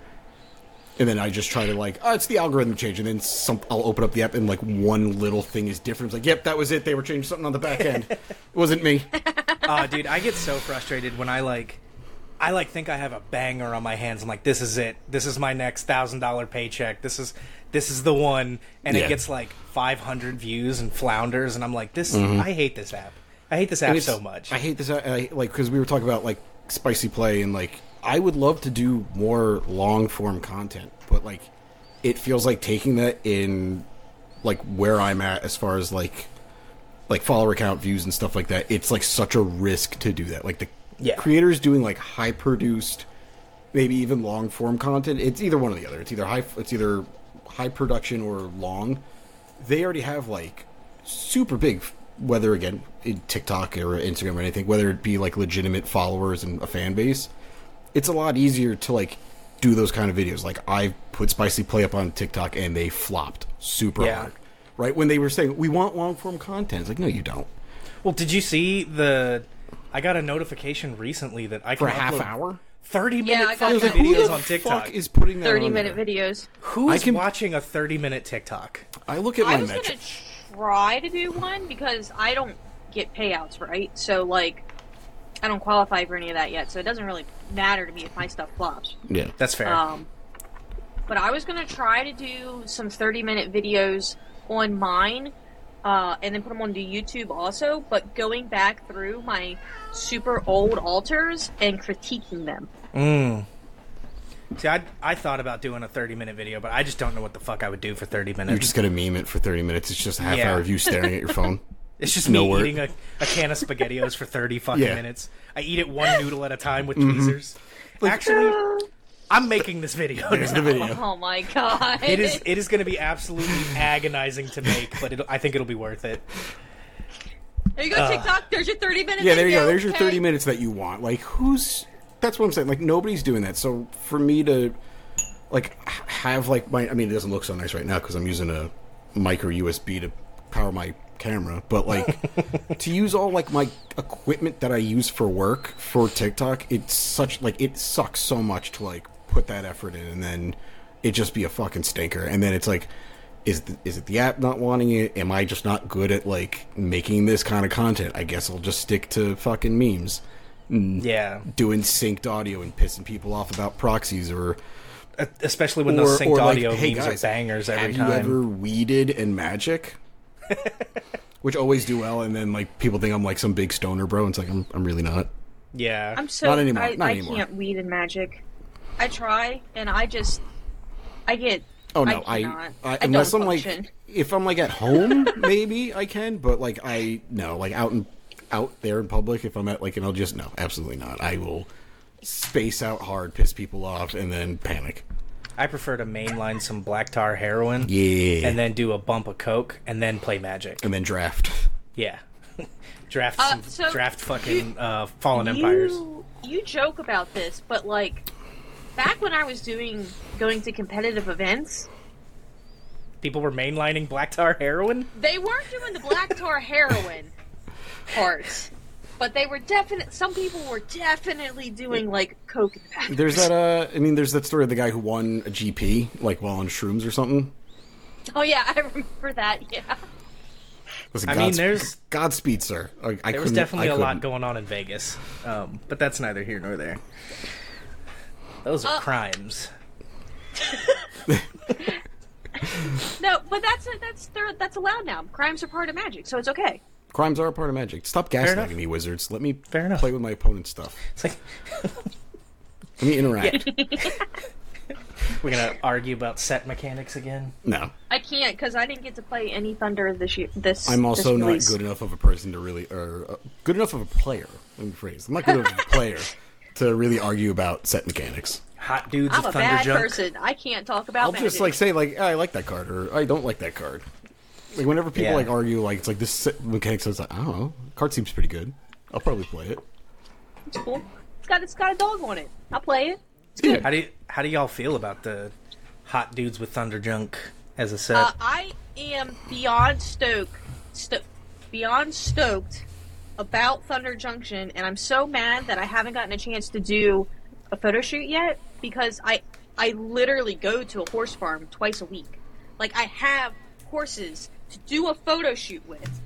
And then I just try to like, oh, it's the algorithm change. And then some, I'll open up the app and like one little thing is different. It's like, yep, that was it. They were changing something on the back end. It wasn't me. Oh, dude, I get so frustrated when I like, I like think I have a banger on my hands. I'm like, this is it. This is my next thousand dollar paycheck. This is this is the one, and Yeah. it gets like five hundred views and flounders, and I'm like, this. I hate this app. I hate this app And it's- so much. I hate this. I, like because we were talking about like spicy play and like I would love to do more long form content, but like it feels like taking that in like where I'm at as far as like like follower count, views, and stuff like that. It's like such a risk to do that. Like the Yeah. creators doing like high produced, maybe even long form content. It's either one or the other. It's either high. It's either high production or long. They already have like super big, whether again in TikTok or Instagram or anything, whether it be like legitimate followers and a fan base. It's a lot easier to like do those kind of videos. Like I put Spicy Play up on TikTok and they flopped super Yeah. hard. Right when they were saying we want long form content, it's like no, you don't. well, did you see the? I got a notification recently that I can For a half upload hour. thirty minute Yeah, I got fucking that. Who videos the on TikTok. fuck is putting that thirty on minute there? videos. Who's I can- watching a thirty minute TikTok? I look at I my was metric. gonna try to do one because I don't get payouts, right? So like, I don't qualify for any of that yet, so it doesn't really matter to me if my stuff flops. Yeah, That's fair. Um, but I was gonna try to do some thirty minute videos on mine, uh, and then put them onto YouTube also. But going back through my super old altars and critiquing them. Mm. See, I I thought about doing a thirty minute video, but I just don't know what the fuck I would do for thirty minutes. you're just gonna meme it for thirty minutes. It's just a half Yeah. hour of you staring at your phone. It's just No me work. eating a, a can of SpaghettiOs for thirty fucking Yeah. minutes. I eat it one noodle at a time with tweezers. Actually, I'm making this video. There's now. the video. Oh my god! It is it is going to be absolutely agonizing to make, but it'll, I think it'll be worth it. There you go, uh, TikTok. There's your thirty minute. Yeah, there you video. go. There's your Okay. thirty minutes that you want. Like, who's? That's what I'm saying. Like, nobody's doing that. So for me to, like, h- have like my. I mean, it doesn't look so nice right now because I'm using a micro U S B to power my camera. But like, to use all like my equipment that I use for work for TikTok, it's such like it sucks so much to like put that effort in and then it just be a fucking stinker. And then it's like. Is the, is it the app not wanting it? Am I just not good at like making this kind of content? I guess I'll just stick to fucking memes, Yeah, doing synced audio and pissing people off about proxies, or especially when or, those synced or like, audio hey memes guys, are bangers every have time. you ever weeded in Magic? Which always do well, and then like people think I'm like some big stoner bro. And it's like I'm I'm really not. Yeah, I'm so Not anymore, I, not I anymore. can't weed in Magic. I try, and I just I get. Oh no, I I, cannot. I, I unless don't I'm like function. if I'm like at home, maybe I can. But like I no, like out in out there in public, if I'm at like, and I'll just no, absolutely not. I will space out hard, piss people off, and then panic. I prefer to mainline some black tar heroin, Yeah, and then do a bump of coke, and then play Magic. and then draft. Yeah, draft Uh, some so draft fucking you- uh, Fallen Empires. You, you joke about this, but like back when I was doing going to competitive events, People were mainlining black tar heroin. they weren't doing the black tar heroin part, but they were definite. Some people were definitely doing like coke. In the back. There's that. Uh, I mean, there's that story of the guy who won a G P like while on shrooms or something. Oh yeah, I remember that. Yeah. Listen, I mean, Godspe- there's- Godspeed, sir. I, I There was couldn't- definitely I a lot couldn't. going on in Vegas, um, but that's neither here nor there. Those are Uh, crimes. No, but that's that's they're- that's allowed now. Crimes are part of Magic, so it's okay. Crimes are a part of Magic. Stop enough. gaslighting me, wizards. Let me Fair enough. play with my opponent's stuff. It's like Let me interact. we're gonna argue about set mechanics again. No, I can't because I didn't get to play any Thunder this year. This I'm also this not release. good enough of a person to really, or uh, good enough of a player. Let me phrase. I'm not good enough of a player to really argue about set mechanics. Hot dudes I'm with a thunder bad junk. person. I can't talk about I'll Magic. just like say like I like that card or I don't like that card. Like whenever people Yeah. like argue like it's like this set mechanics, I was like I don't know. Card seems pretty good. I'll probably play it. It's cool. It's got it's got a dog on it. I'll play it. Yeah. How do you, how do y'all feel about the hot dudes with thunder junk as a set? Uh, I am beyond stoked, sto- beyond stoked about Thunder Junction, and I'm so mad that I haven't gotten a chance to do a photo shoot yet because I I literally go to a horse farm twice a week. Like I have horses to do a photo shoot with,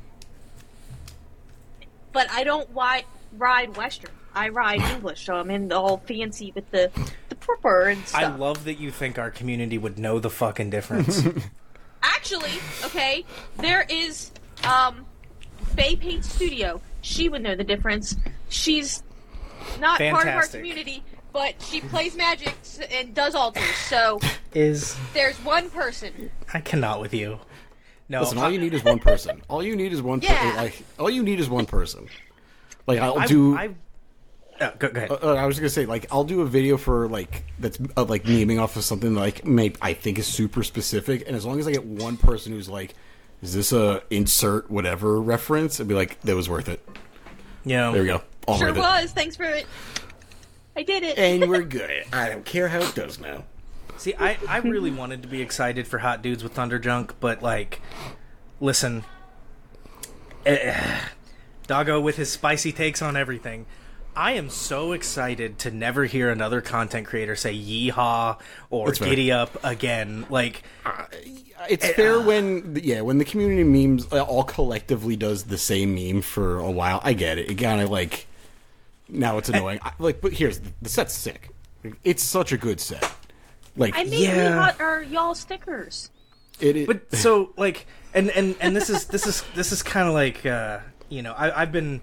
but I don't wi- ride Western. I ride English, so I'm in the all fancy with the the purpur and stuff. I love that you think our community would know the fucking difference. Actually, okay, there is um Faye Pate Studio. She would know the difference. She's not part of our Fantastic. community, but she plays Magic s- and does altars. So Is there's one person. I cannot with you. No, Listen, all I- you need is one person. All you need is one. Yeah. Per- like all you need is one person. Like I'll I, do. I, oh, go, go ahead. Uh, I was gonna say, like, I'll do a video for like that's uh, like memeing off of something like maybe I think is super specific, and as long as I get one person who's like, "Is this a insert whatever reference?" I'd be like, "That was worth it." yeah, There we go. All Sure worth it. was. Thanks for it. I did it. And we're good. I don't care how it does now. See, I, I really wanted to be excited for Hot Dudes with Thunder Junk, but, like, listen. Eh, Doggo with his spicy takes on everything. I am so excited to never hear another content creator say yeehaw or That's fair. giddy up again. Like, It's fair when yeah when the community memes uh, all collectively does the same meme for a while. I get it. It kind of like now it's annoying. I, like, but here's the, the set's sick. It's such a good set. Like I made Yeah. me hot or y'all stickers. it. it but so like, and and and this is this is this is kind of like, uh, you know, I, I've been,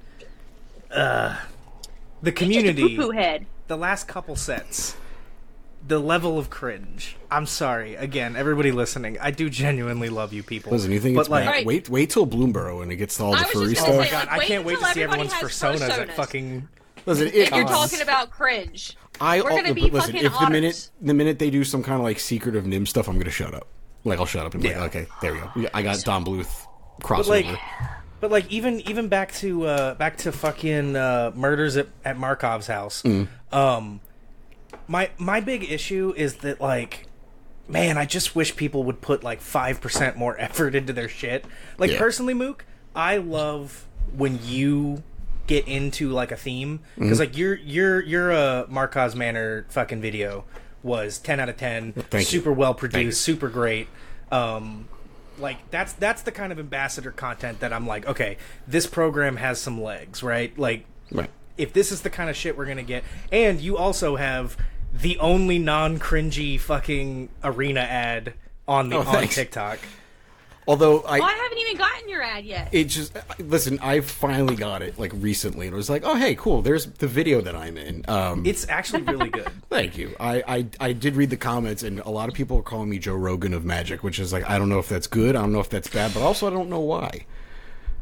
uh, the community. Poo poo head. The last couple sets, the level of cringe. I'm sorry. Again, everybody listening, I do genuinely love you people. Listen, you think but it's like, bad? Right. Wait, wait till Bloomborough and it gets to all I the was furry just Oh gonna my stuff. say, god, like, I wait can't wait to until see everyone's everybody personas, has at personas. fucking. Listen, it, You're uh, talking about cringe. I We're gonna uh, be but listen, fucking if the otters. minute the minute they do some kind of like secret of Nim stuff, I'm gonna shut up. Like I'll shut up and be Yeah. like, okay, there we go. I got Don Bluth But crossover. like, but like, even even back to uh, back to fucking uh, murders at, at Markov's house. Mm. Um, my my big issue is that like, man, I just wish people would put like five percent more effort into their shit. Like Yeah. personally, Mook, I love when you get into like a theme Mm-hmm. because like your your your uh, Markov's Manor fucking video was ten out of ten, Thank you. super well Thank you. produced, super great. Um, like that's that's the kind of ambassador content that I'm like, okay, this program has some legs, right? Like, right. if this is the kind of shit we're gonna get, and you also have the only non-cringy fucking arena ad on the Oh, on thanks. TikTok. Although I, Oh, I haven't even gotten your ad yet. it just listen. I finally got it like recently, and it was like, oh hey, cool. There's the video that I'm in. Um, It's actually really good. Thank you. I, I I did read the comments, and a lot of people are calling me Joe Rogan of Magic, which is like I don't know if that's good. I don't know if that's bad, but also I don't know why.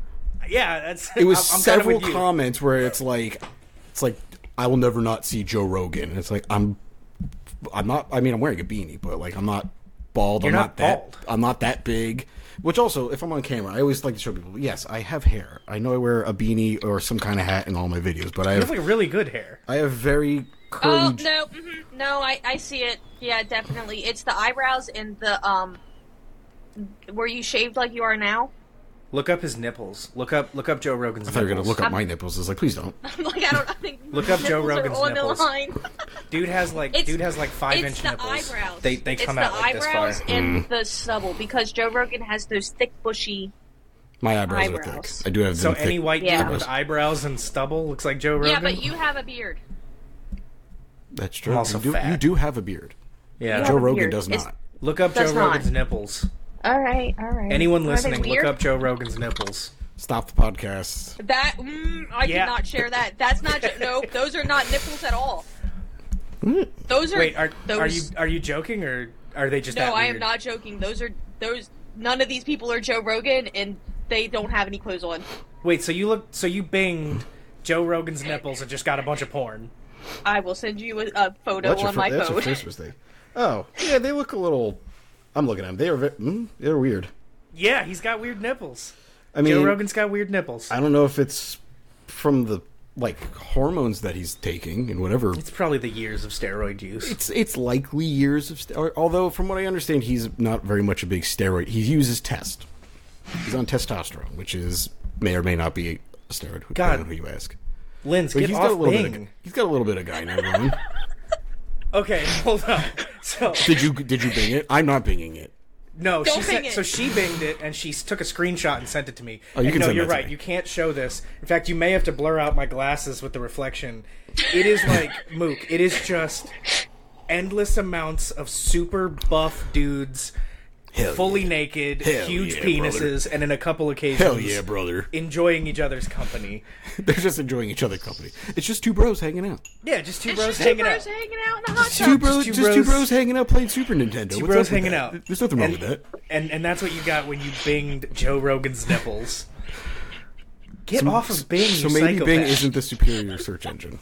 Yeah, that's. It was I'm, I'm several kind of with you. comments where it's like, it's like I will never not see Joe Rogan. And it's like I'm, I'm not. I mean, I'm wearing a beanie, but like I'm not bald. You're I'm not not, that. bald. I'm not that big. Which also, if I'm on camera, I always like to show people. Yes, I have hair. I know I wear a beanie or some kind of hat in all my videos, but I You have have like really good hair. I have very Oh curly. no, mhm, no, I, I see it. Yeah, definitely. It's the eyebrows and the um, where you shaved like you are now. Look up his nipples. Look up look up Joe Rogan's I thought you were nipples. gonna look up I'm- my nipples. I was like, please don't. like I don't I think Look up Joe nipples are Rogan's on nipples. The line. Dude has like It's- dude has like five it's inch the nipples. eyebrows. They they it's come the out like this far. eyebrows and the stubble because Joe Rogan has those thick, bushy. My eyebrows, are Eyebrows. thick. I do have So them thick any white Yeah. dude with eyebrows and stubble looks like Joe Rogan. Yeah, but you have a beard. That's true. I'm also you, do, fat. you do have a beard. Yeah. You Joe have a Rogan beard. does It's- not. Look up That's Joe not. Rogan's nipples. All right, all right. Anyone Are they listening, look weird? up Joe Rogan's nipples. Stop the podcast. That mm, I Yeah. cannot share that. That's not. Jo- no, those are not nipples at all. Those are. Wait, are those, are you are you joking or are they just No, that I weird? am not joking. Those are those. None of these people are Joe Rogan, and they don't have any clothes on. Wait, so you look so you binged Joe Rogan's nipples and just got a bunch of porn. I will send you a, a photo That's, your, on fir- my that's your phone. first mistake. Oh, yeah, they look a little. I'm looking at them. They are. Ve- mm, they're weird. Yeah, he's got weird nipples. I mean, Joe Rogan's got weird nipples. I don't know if it's from the like hormones that he's taking and whatever. It's probably the years of steroid use. It's it's likely years of. St- although, from what I understand, he's not very much a big steroid. He uses test. He's on testosterone, which is may or may not be a steroid. God. Depending on who you ask. Linz, But get he's off got a little bit. Bing. Of, he's got a little bit of guy now going. Okay, hold on. So Did you did you bing it? I'm not binging it. no, Don't she said, bing it. so she binged it and she s- took a screenshot and sent it to me. Oh, you and can no, send you're that to right. me. You can't show this. In fact, you may have to blur out my glasses with the reflection. It is like Mook. It is just endless amounts of super buff dudes, Hell fully yeah. naked, Hell huge yeah, penises, and in a couple occasions, Hell yeah, brother. enjoying each other's company. They're just enjoying each other's company. It's just two bros hanging out. Yeah, just two It's bros just two hanging bros out. hanging out in a hot Two tub. bros, two just two bros- bros hanging out playing Super Nintendo. Two What's bros up with hanging that? out. There's nothing wrong and, with that. And and that's what you got when you binged Joe Rogan's nipples. Get So- off of Bing, So you maybe psychopath. Bing isn't the superior search engine.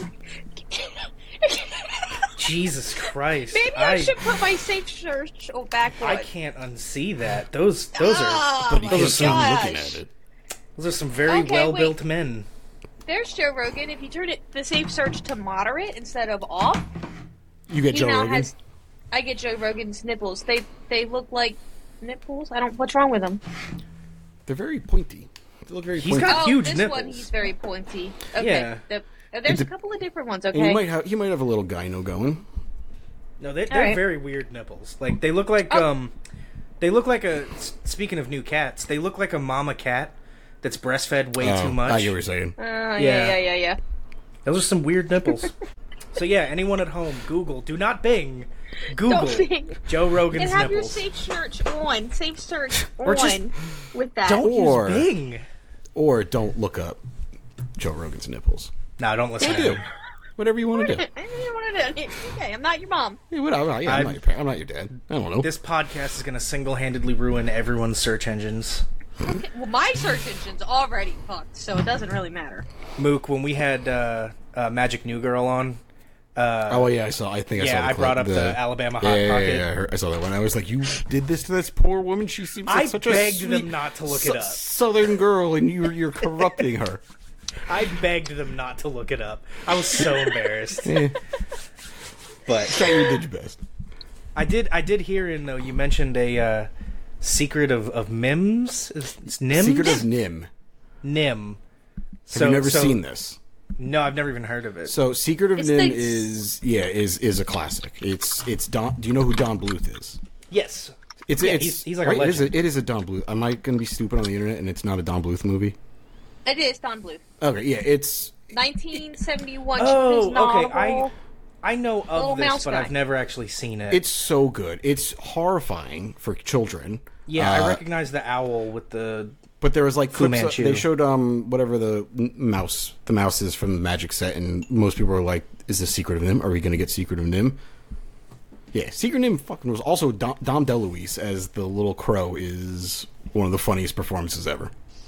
Jesus Christ. Maybe I, I, should put my safe search oh, back on. I can't unsee that. Those those are Oh, But you my can't see him gosh. looking at it. those are some very Okay, well built men. There's Joe Rogan. If you turn it the safe search to moderate instead of off, You get he Joe now Rogan. has. I get Joe Rogan's nipples. They they look like nipples. I don't. What's wrong with them? They're very pointy. They look very He's pointy. got- Oh, huge this nipples. one he's very pointy. Okay. Yeah. The, uh, there's a the- couple of different ones. and Okay. you might have he might have a little gyno going. No, they, they're Alright. very weird nipples. Like they look like Oh. um, they look like a. s- Speaking of new cats, they look like a mama cat that's breastfed way Oh, too much. I get what you're saying. Uh, yeah, Yeah. yeah, yeah, yeah. Those are some weird nipples. So yeah, anyone at home, Google. Do not Bing. Google Don't Bing. Joe Rogan's And have your nipples. safe search on. Safe search Or just- on with that. Don't Or- use Bing. Or don't look up Joe Rogan's nipples. No, don't listen Or to do. him. Whatever you want to do. I didn't want to do. Okay, I'm not your mom. Yeah, whatever. Yeah, I'm, I'm- not your parent. I'm not your dad. I don't know. This podcast is going to single-handedly ruin everyone's search engines. Well, my search engine's already fucked, so it doesn't really matter. Mook, when we had uh, uh, Magic New Girl on, uh, Oh yeah, I saw. I think I Yeah, saw. The I clip, brought up the Alabama Hot yeah, yeah, Pocket. Yeah, yeah, I, heard- I saw that one. I was like, "You did this to this poor woman. She seems like I such a begged sweet, them not to look it su- up. Southern girl, and you're you're corrupting her." I begged them not to look it up. I was so embarrassed. Eh, But try you did your best. I did. I did hear in though. You mentioned a uh, secret of of Mims. Is it's Nims? Secret of Nim. Nim. Have you never seen this? No, I've never even heard of it. So, Secret of It's Nim the- is yeah is is a classic. It's it's Don. Do you know who Don Bluth is? Yes. It's Yeah, it's he's- he's like a right, it is legend. a, it is a Don Bluth. Am I going to be stupid on the internet and it's not a Don Bluth movie? It is Don Bluth. Okay, yeah, it's nineteen seventy-one. Oh, Children's okay. novel. I I know Little of this, mouse but guy. I've never actually seen it. it's so good. It's horrifying for children. yeah, Uh, I recognize the owl with the. But there was like Fu clips. Manchu. They showed um whatever the m- mouse the mouse is from the Magic set, and most people were like, "Is this Secret of Nim? Are we going to get Secret of Nim?" Yeah, Secret of Nim fucking was also Dom, Dom DeLuise as the little crow is one of the funniest performances ever.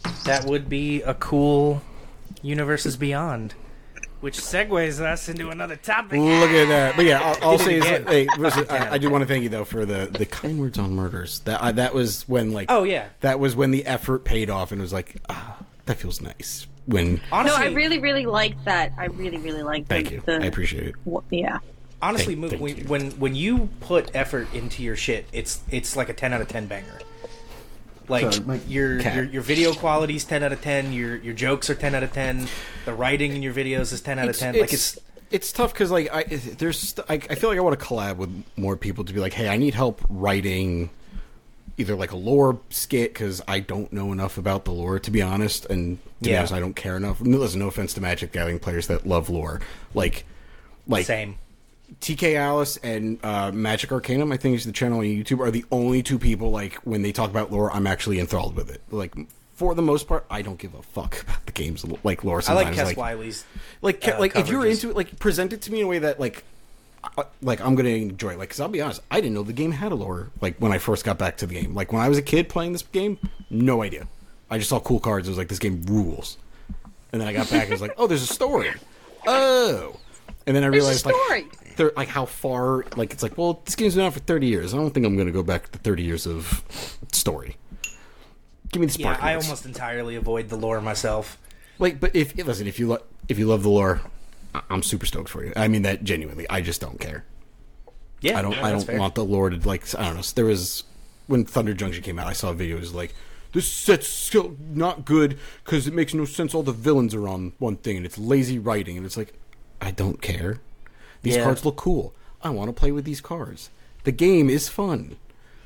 that would be a cool Universes Beyond. Which segues us into another topic. Look at that. But yeah, I'll, I'll Did it say, is, again. hey, listen, I, I do want to thank you though for the the kind words on murders. That I, that was when like Oh, yeah. that was when the effort paid off, and it was like, ah, that feels nice. When No, Honestly, I really, really liked that. I really, really liked thank the, you, the I appreciate it. wh- yeah. honestly, Thank- Mook, thank when, you. when when you put effort into your shit, it's it's like a ten out of ten banger. Like Sorry, my your, cat. your your video quality's ten out of ten. Your your jokes are ten out of ten. The writing in your videos is ten out of ten. Like it's it's tough because like I there's I, I feel like I want to collab with more people to be like, hey, I need help writing either like a lore skit because I don't know enough about the lore to be honest, and to be Yeah. honest, I don't care enough. Listen, no offense to Magic the Gathering players that love lore, like like same. T K Alice and uh, Magic Arcanum, I think is the channel on YouTube, are the only two people, like, when they talk about lore, I'm actually enthralled with it. Like, for the most part, I don't give a fuck about the game's, like, lore I sometimes. like Kes like, Wiley's. like, uh, like if you're coverages. into it, like, present it to me in a way that, like, I, like, I'm going to enjoy it. Like, because I'll be honest, I didn't know the game had a lore, like, when I first got back to the game. Like, when I was a kid playing this game, no idea. I just saw cool cards. It was like, this game rules. And then I got back and it was like, oh, there's a story. Oh. And then I There's a realized, story. like, thir- like how far, like it's like, well, this game's been out for thirty years. I don't think I'm going to go back to thirty years of story. Give me the Yeah, spark. I notes. almost entirely avoid the lore myself. like, but if listen, if you lo- if you love the lore, I- I'm super stoked for you. I mean that genuinely. I just don't care. Yeah, I don't. no, I that's don't fair. want the lore to like. I don't know. There was when Thunder Junction came out. I saw a video. It was like this set's still not good because it makes no sense. All the villains are on one thing, and it's lazy writing. And it's like, I don't care. These Yeah. cards look cool. I want to play with these cards. The game is fun.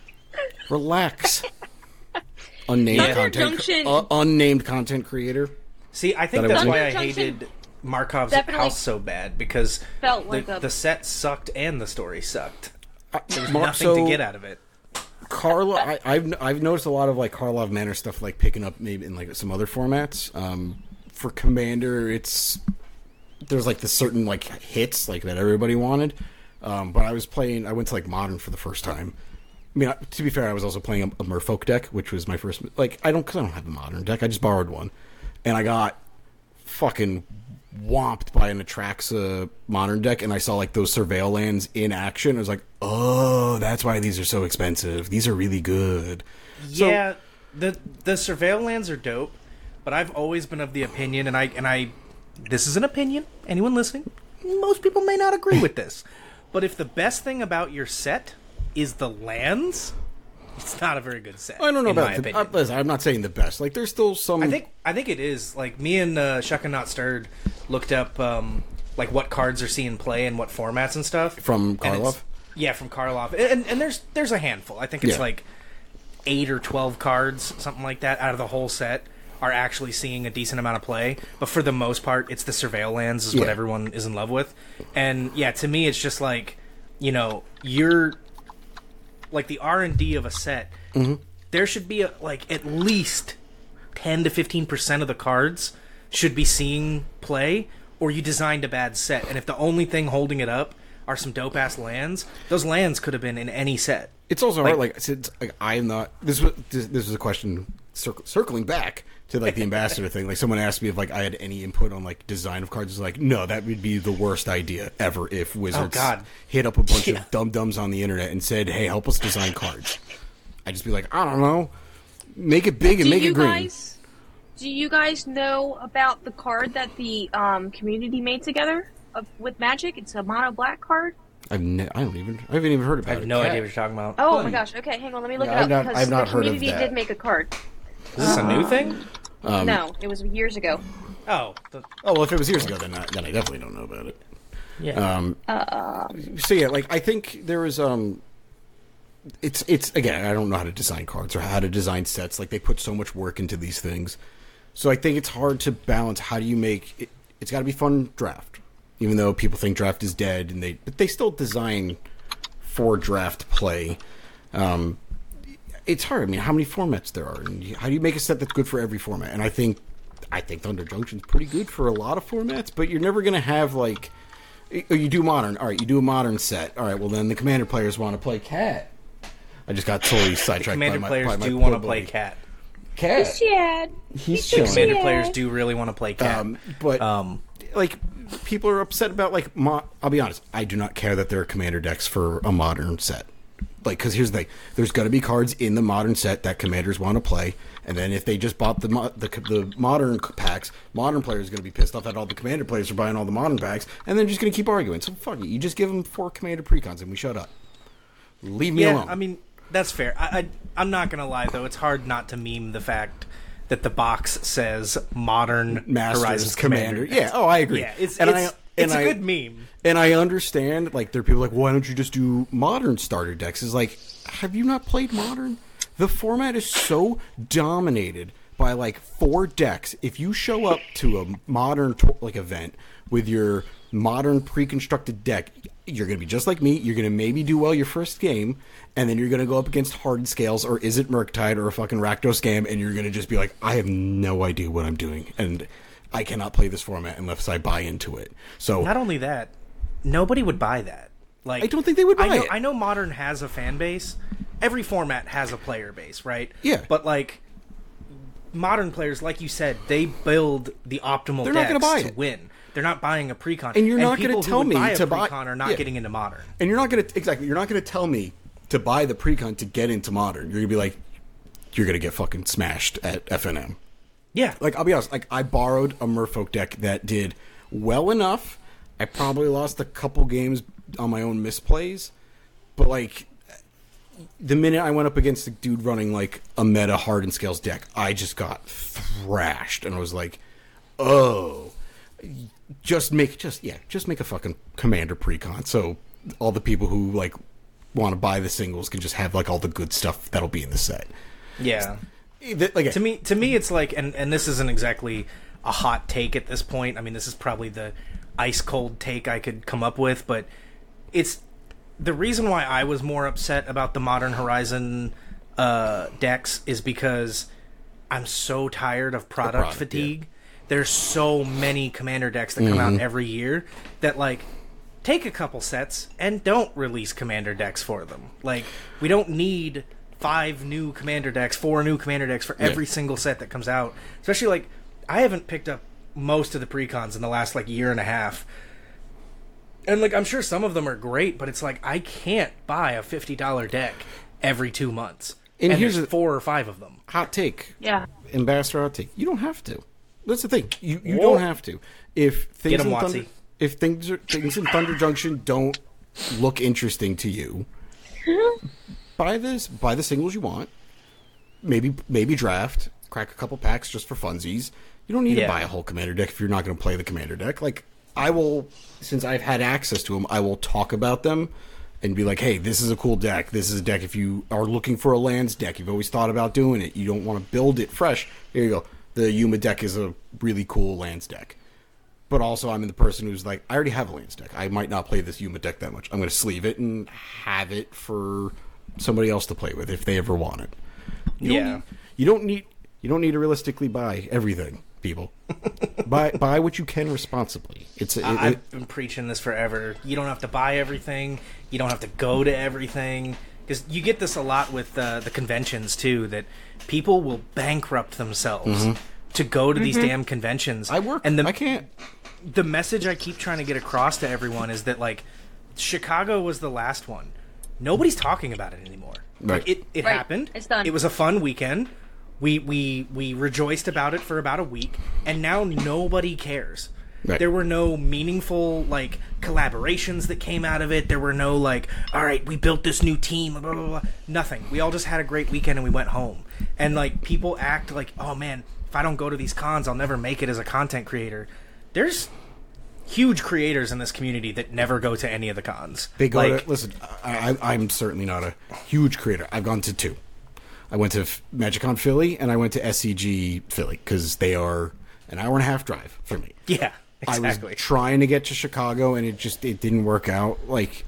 Relax. Unnamed Thunder content. Junction- uh, unnamed content creator. See, I think That I that's would- why I Thunder Junction hated Markov's definitely house so bad because felt the, like a- the set sucked and the story sucked. There was Mar- nothing so- to get out of it. Carla, I, I've I've noticed a lot of like Karlov Manor stuff like picking up maybe in like some other formats. Um, for Commander, it's there's like the certain like hits like that everybody wanted. Um, but I was playing. I went to like Modern for the first time. I mean, I- to be fair, I was also playing a, a Merfolk deck, which was my first. Like, I don't because I don't have a Modern deck. I just borrowed one, and I got fucking whomped by an Atraxa Modern deck, and I saw like those Surveil lands in action. I was like, oh, that's why these are so expensive. These are really good. So- Yeah, the the surveil lands are dope, but I've always been of the opinion, and I and I, this is an opinion. Anyone listening, most people may not agree with this, but if the best thing about your set is the lands, it's not a very good set. I don't know in my about the, opinion. uh, listen, I'm not saying the best. Like, there's still some. I think I think it is. Like me and uh, Shuck and Not Stirred looked up um, like what cards are seeing play and what formats and stuff From And it's- Karlov? Yeah, from Karlov, and and there's there's a handful. I think it's Yeah. like eight or twelve cards, something like that, out of the whole set are actually seeing a decent amount of play. But for the most part, it's the Surveil lands is what Yeah. everyone is in love with. And yeah, to me, it's just like, you know, you're like the R and D of a set. Mm-hmm. There should be a, like at least ten to fifteen percent of the cards should be seeing play, or you designed a bad set. And if the only thing holding it up are some dope ass lands, those lands could have been in any set. It's also Like- hard. Like, since like, I'm not. This was this, this was a question circ- circling back to like the ambassador thing. Like, someone asked me if like I had any input on like design of cards. It's like, no, that would be the worst idea ever if Wizards Oh, God. hit up a bunch Yeah. of dum dums on the internet and said, "Hey, help us design cards." I'd just be like, I don't know, make it big and Do make you it green. guys? Do you guys know about the card that the um, community made together of, with Magic? It's a mono black card. I've ne- I don't even. I haven't even heard about I have it. no Cat. idea what you're talking about. Oh my gosh! Okay, hang on. Let me look Yeah, it I've up not- because I've not the heard of community that. did make a card. Is this a new thing? Um, no, it was years ago. Oh, the, Oh well, if it was years ago, then I, then I definitely don't know about it. yeah. Um, so yeah, like I think there was um, it's it's again I don't know how to design cards or how to design sets. Like they put so much work into these things, so I think it's hard to balance. How do you make it? It's got to be fun draft, even though people think draft is dead, and they but they still design for draft play. Um, it's hard. I mean, how many formats there are, and how do you make a set that's good for every format? And I think I think Thunder Junction's pretty good for a lot of formats, but you're never going to have like. You do modern. All right, you do a modern set. All right, well, then the commander players want to play cat. I just got totally sidetracked by Commander my, players by my do poor want to play buddy. cat. Cat. Chad. He's so chilling. Commander Yeah. players do really want to play Cat. Um, but Um, like people are upset about like mo- I'll be honest, I do not care that there are commander decks for a modern set. Like, because here's the thing: there's going to be cards in the modern set that commanders want to play, and then if they just bought the mo- the, the modern packs, modern players are going to be pissed off that all the commander players are buying all the modern packs, and they're just going to keep arguing. So fuck it, you just give them four commander precons and we shut up. Leave me yeah, alone. I mean that's fair. I, I I'm not gonna lie though; it's hard not to meme the fact that the box says Modern Masters Horizons Commander. Commander. Yeah, oh, I agree. Yeah, it's And it's, I- it's and a I- good meme. And I understand, like, there are people like, why don't you just do modern starter decks? Is like, have you not played modern? The format is so dominated by like four decks. If you show up to a modern to- like event with your modern pre-constructed deck, you're going to be just like me. You're going to maybe do well your first game, and then you're going to go up against Hardened Scales or Is It Murktide or a fucking Rakdos Scam, and you're going to just be like, I have no idea what I'm doing, and I cannot play this format unless I buy into it. So Not only that, nobody would buy that. Like I don't think they would buy I know, it. I know Modern has a fan base. Every format has a player base, right? Yeah. But like Modern players, like you said, they build the optimal They're not decks gonna buy to it. win. They're not buying a precon, And you're not people gonna who tell would me buy a to buy- precon are not yeah. getting into Modern. And you're not going to exactly. You're not going to tell me to buy the precon to get into modern. You're going to be like, you're going to get fucking smashed at F N M. Yeah, Like, I'll be honest. Like, I borrowed a Merfolk deck that did well enough. I probably lost a couple games on my own misplays, but like, the minute I went up against a dude running like a meta Hardened Scales deck, I just got thrashed, and I was like, oh. Just make just yeah, just make a fucking commander precon so all the people who like want to buy the singles can just have like all the good stuff that'll be in the set. yeah. Th- Like to me to me it's like and, and this isn't exactly a hot take at this point. I mean, this is probably the ice cold take I could come up with, but it's the reason why I was more upset about the Modern Horizon uh, decks is because I'm so tired of product, product, fatigue. There's so many commander decks that come out every year that like take a couple sets and don't release commander decks for them. Like, we don't need five new commander decks, four new commander decks for every single set that comes out. Especially like I haven't picked up most of the precons in the last like year and a half. And like I'm sure some of them are great, but it's like I can't buy a fifty dollar deck every two months. And And, here's there's the- four or five of them. hot take. Yeah. Ambassador hot take. You don't have to. That's the thing. You you Whoa. don't have to. If things Get 'em, in Thunder, Watsy. if things are, things in Thunder Junction don't look interesting to you, buy this. Buy the singles you want. Maybe maybe draft. Crack a couple packs just for funsies. You don't need Yeah. to buy a whole commander deck if you're not going to play the commander deck. Like I will, since I've had access to them, I will talk about them and be like, hey, this is a cool deck. This is a deck if you are looking for a lands deck. You've always thought about doing it. You don't want to build it fresh. Here you go. The Yuma deck is a really cool lands deck. But also, I'm the person who's like, I already have a lands deck. I might not play this Yuma deck that much. I'm going to sleeve it and have it for somebody else to play with if they ever want it. You Yeah. Don't need, you don't need. You don't need to realistically buy everything, people. buy buy what you can responsibly. It's it, I- it, I've been preaching this forever. You don't have to buy everything. You don't have to go to everything. Because you get this a lot with uh, the conventions, too, that people will bankrupt themselves to go to these damn conventions. I work. And the, I can't. the message I keep trying to get across to everyone is that, like, Chicago was the last one. Nobody's talking about it anymore. Right. Like, it, it Right. happened. It's done. It was a fun weekend. We, we we rejoiced about it for about a week, and now nobody cares. Right. There were no meaningful, like, collaborations that came out of it. There were no, like, all right, we built this new team, blah, blah, blah, blah. Nothing. We all just had a great weekend and we went home. And, like, people act like, oh, man, if I don't go to these cons, I'll never make it as a content creator. There's huge creators in this community that never go to any of the cons. They go like, to listen. I, I, I'm certainly not a huge creator. I've gone to two. I went to F- MagicCon Philly and I went to S C G Philly because they are an hour and a half drive for me. Yeah, exactly. I was trying to get to Chicago and it just it didn't work out. Like,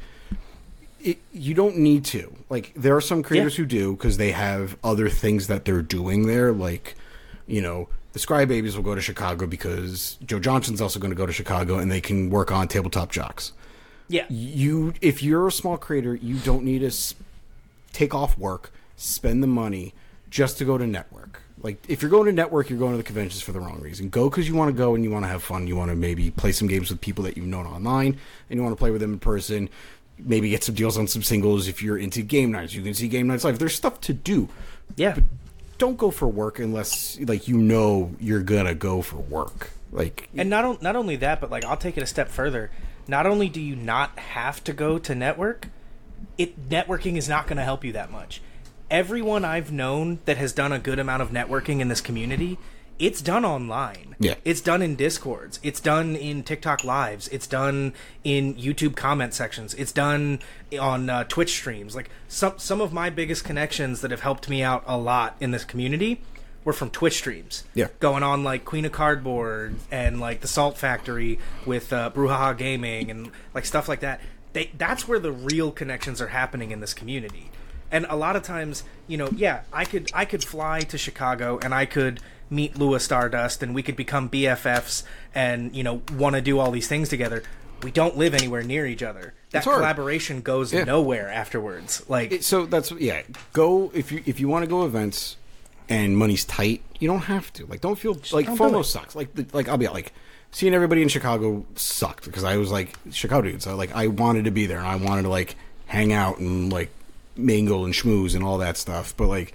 it, you don't need to. Like, there are some creators Yeah. who do because they have other things that they're doing there. Like, you know, the Scry Babies will go to Chicago because Joe Johnson's also going to go to Chicago and they can work on Tabletop Jocks. yeah. You, if you're a small creator, you don't need to s- take off work, spend the money just to go to network. Like, if you're going to network, you're going to the conventions for the wrong reason. Go because you want to go and you want to have fun. You want to maybe play some games with people that you've known online, and you want to play with them in person. Maybe get some deals on some singles. If you're into game nights, you can see game nights live. There's stuff to do. Yeah. But don't go for work unless, like, you know you're gonna go for work. Like, And not on, not only that, but like I'll take it a step further. Not only do you not have to go to network, it networking is not going to help you that much. Everyone I've known that has done a good amount of networking in this community, it's done online. Yeah. It's done in Discords. It's done in TikTok lives. It's done in YouTube comment sections. It's done on uh, Twitch streams. Like some some of my biggest connections that have helped me out a lot in this community were from Twitch streams. Yeah. Going on like Queen of Cardboard and like the Salt Factory with uh, Brouhaha Gaming and like stuff like that. They that's where the real connections are happening in this community. And a lot of times, you know, yeah, I could I could fly to Chicago and I could meet Lua Stardust and we could become B F Fs and, you know, want to do all these things together. We don't live anywhere near each other. That It's hard. collaboration goes Yeah. nowhere afterwards. Like it, so that's yeah. Go if you if you want to go events and money's tight, you don't have to. Like, don't feel like don't do FOMO it. sucks. Like, the, like I'll be like seeing everybody in Chicago sucked because I was like Chicago dude. So like I wanted to be there and I wanted to like hang out and like mingle and schmooze and all that stuff. But like,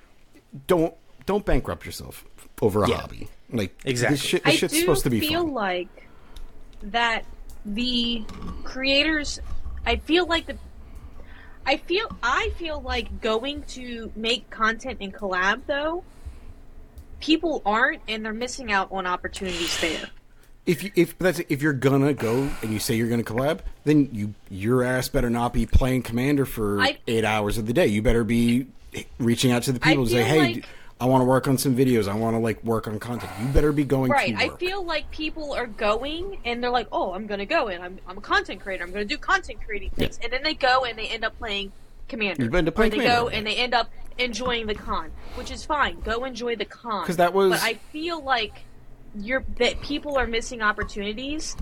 don't don't bankrupt yourself over a Yeah. hobby. Like Exactly. this shit. This I shit's do supposed to be feel fun. like that the creators. I feel like the. I feel I feel like going to make content and collab though. People aren't, and they're missing out on opportunities there. If you if that's if you're gonna go and you say you're gonna collab, then you your ass better not be playing Commander for I- eight hours of the day. You better be reaching out to the I people and say, feel "Hey, like- I want to work on some videos. I want to like work on content." You better be going Right. to I work. feel like people are going and they're like, "Oh, I'm gonna go and I'm I'm a content creator. I'm gonna do content creating things," and then they go and they end up playing Commander. You end up playing or they Commander. go and they end up enjoying the con, which is fine. Go enjoy the con. 'Cause that was- But I feel like you're that people are missing opportunities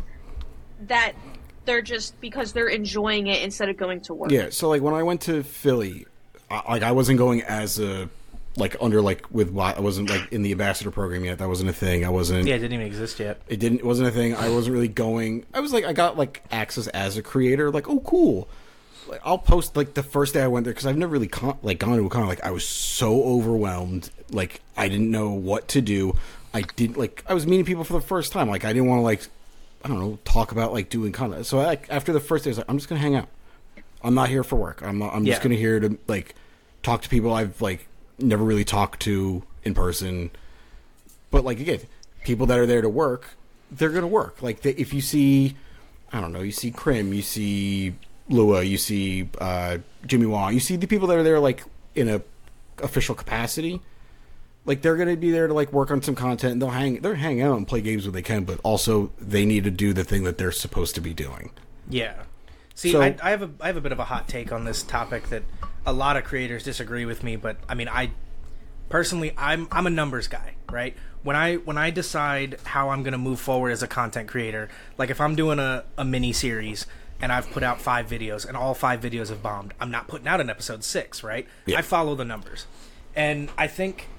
that they're just because they're enjoying it instead of going to work. Yeah. So like when I went to Philly, I, like I wasn't going as a like under like with I wasn't like in the ambassador program yet. That wasn't a thing. I wasn't. yeah, it didn't even exist yet. It didn't. It wasn't a thing. I wasn't really going. I was like, I got like access as a creator. Like, oh, cool. Like, I'll post like the first day I went there because I've never really con- like gone to a con. Like, I was so overwhelmed. Like, I didn't know what to do. I didn't like. I was meeting people for the first time. Like, I didn't want to like, I don't know, talk about like doing content. So like after the first day, I was like, I'm just gonna hang out. I'm not here for work. I'm not. I'm just Yeah. gonna here to like talk to people I've like never really talked to in person. But like again, people that are there to work, they're gonna work. Like they, if you see, I don't know, you see Krim, you see Lua, you see uh, Jimmy Wong, you see the people that are there like in a official capacity. Like they're gonna be there to like work on some content. And they'll hang, they'll hang out and play games when they can. But also they need to do the thing that they're supposed to be doing. Yeah. See, So- I, I have a I have a bit of a hot take on this topic that a lot of creators disagree with me, but I mean, I personally, I'm I'm a numbers guy, right? When I when I decide how I'm going to move forward as a content creator, like if I'm doing a, a mini series and I've put out five videos and all five videos have bombed, I'm not putting out an episode six, right? Yeah. I follow the numbers, and I think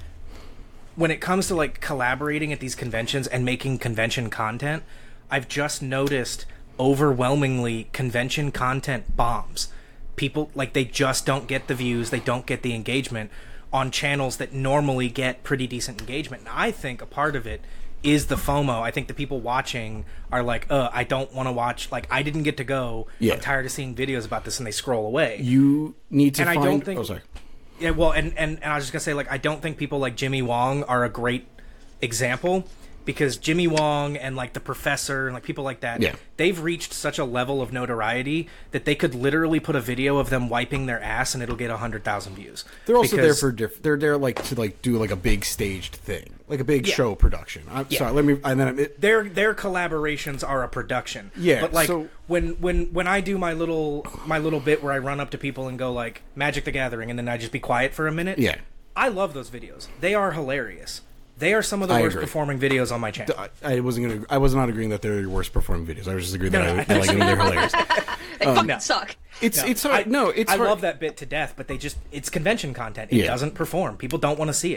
when it comes to like collaborating at these conventions and making convention content, I've just noticed overwhelmingly convention content bombs. People like they just don't get the views, they don't get the engagement on channels that normally get pretty decent engagement. And I think a part of it is the FOMO. I think the people watching are like, uh, I don't want to watch, like I didn't get to go. Yeah. I'm tired of seeing videos about this, and they scroll away. You need to And I find. don't think- oh, sorry. Yeah, well, and, and, and I was just gonna say, like, I don't think people like Jimmy Wong are a great example, because Jimmy Wong and like the Professor and like people like that, Yeah. they've reached such a level of notoriety that they could literally put a video of them wiping their ass and it'll get a hundred thousand views. They're also there Because- for diff- they're there like to like do like a big staged thing, like a big Yeah. show production. I'm Yeah. sorry. Let me. And then it, their their collaborations are a production. Yeah, but like so- when when when I do my little my little bit where I run up to people and go like Magic the Gathering, and then I just be quiet for a minute. Yeah. I love those videos. They are hilarious. They are some of the I worst agree. performing videos on my channel. I, I wasn't gonna. I was not agreeing that they're your worst performing videos. I was just agreeing No, that no, I, I like them. They're hilarious. They fucking no. suck. It's No, it's hard. I, no, it's I hard. love that bit to death, but they just it's convention content. It Yeah. doesn't perform. People don't want to see it.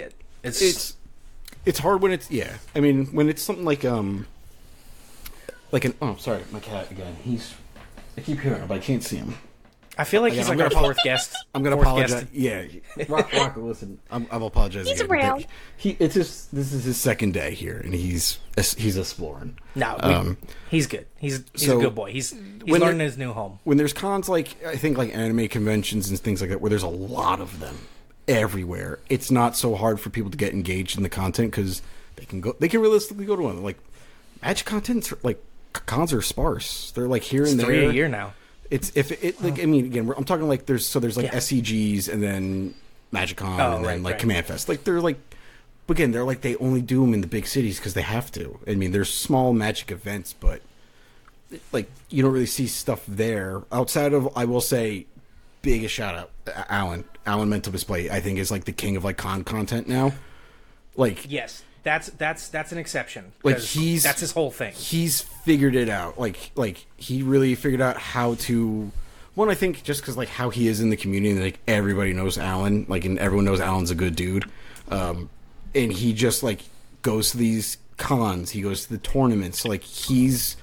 It's, it's it's hard when it's yeah. I mean, when it's something like um like an oh sorry, my cat again. He's I keep hearing him, but I can't see him. I feel like Yeah, he's I'm like our gonna- fourth guest. I'm gonna fourth apologize. guest. Yeah, Rock, Rock, listen, I'm, I'm apologizing. He's again. around. He, it's just this is his second day here, and he's he's exploring. No, we, Um, he's good. He's he's so a good boy. He's he's when learning there- his new home. When there's cons like I think like anime conventions and things like that, where there's a lot of them everywhere, it's not so hard for people to get engaged in the content because they can go, they can realistically go to one. Like Magic content's like cons are sparse. They're like here It's and three there. a year now. It's if it like I mean again we're, I'm talking like there's so there's like Yeah. S C Gs and then MagicCon Oh, and then right, like right. Command Fest like they're like but again they're like they only do them in the big cities because they have to. I mean there's small Magic events but like you don't really see stuff there outside of I will say biggest shout out Alan Alan Mental Display I think is like the king of like con content now like Yes, that's that's that's an exception. Like, 'cause he's- that's his whole thing. he's figured it out. Like, like he really figured out how to. One, I think, just because like how he is in the community, like everybody knows Alan, like, and everyone knows Alan's a good dude. Um, and he just like goes to these cons. He goes to the tournaments. Like he's.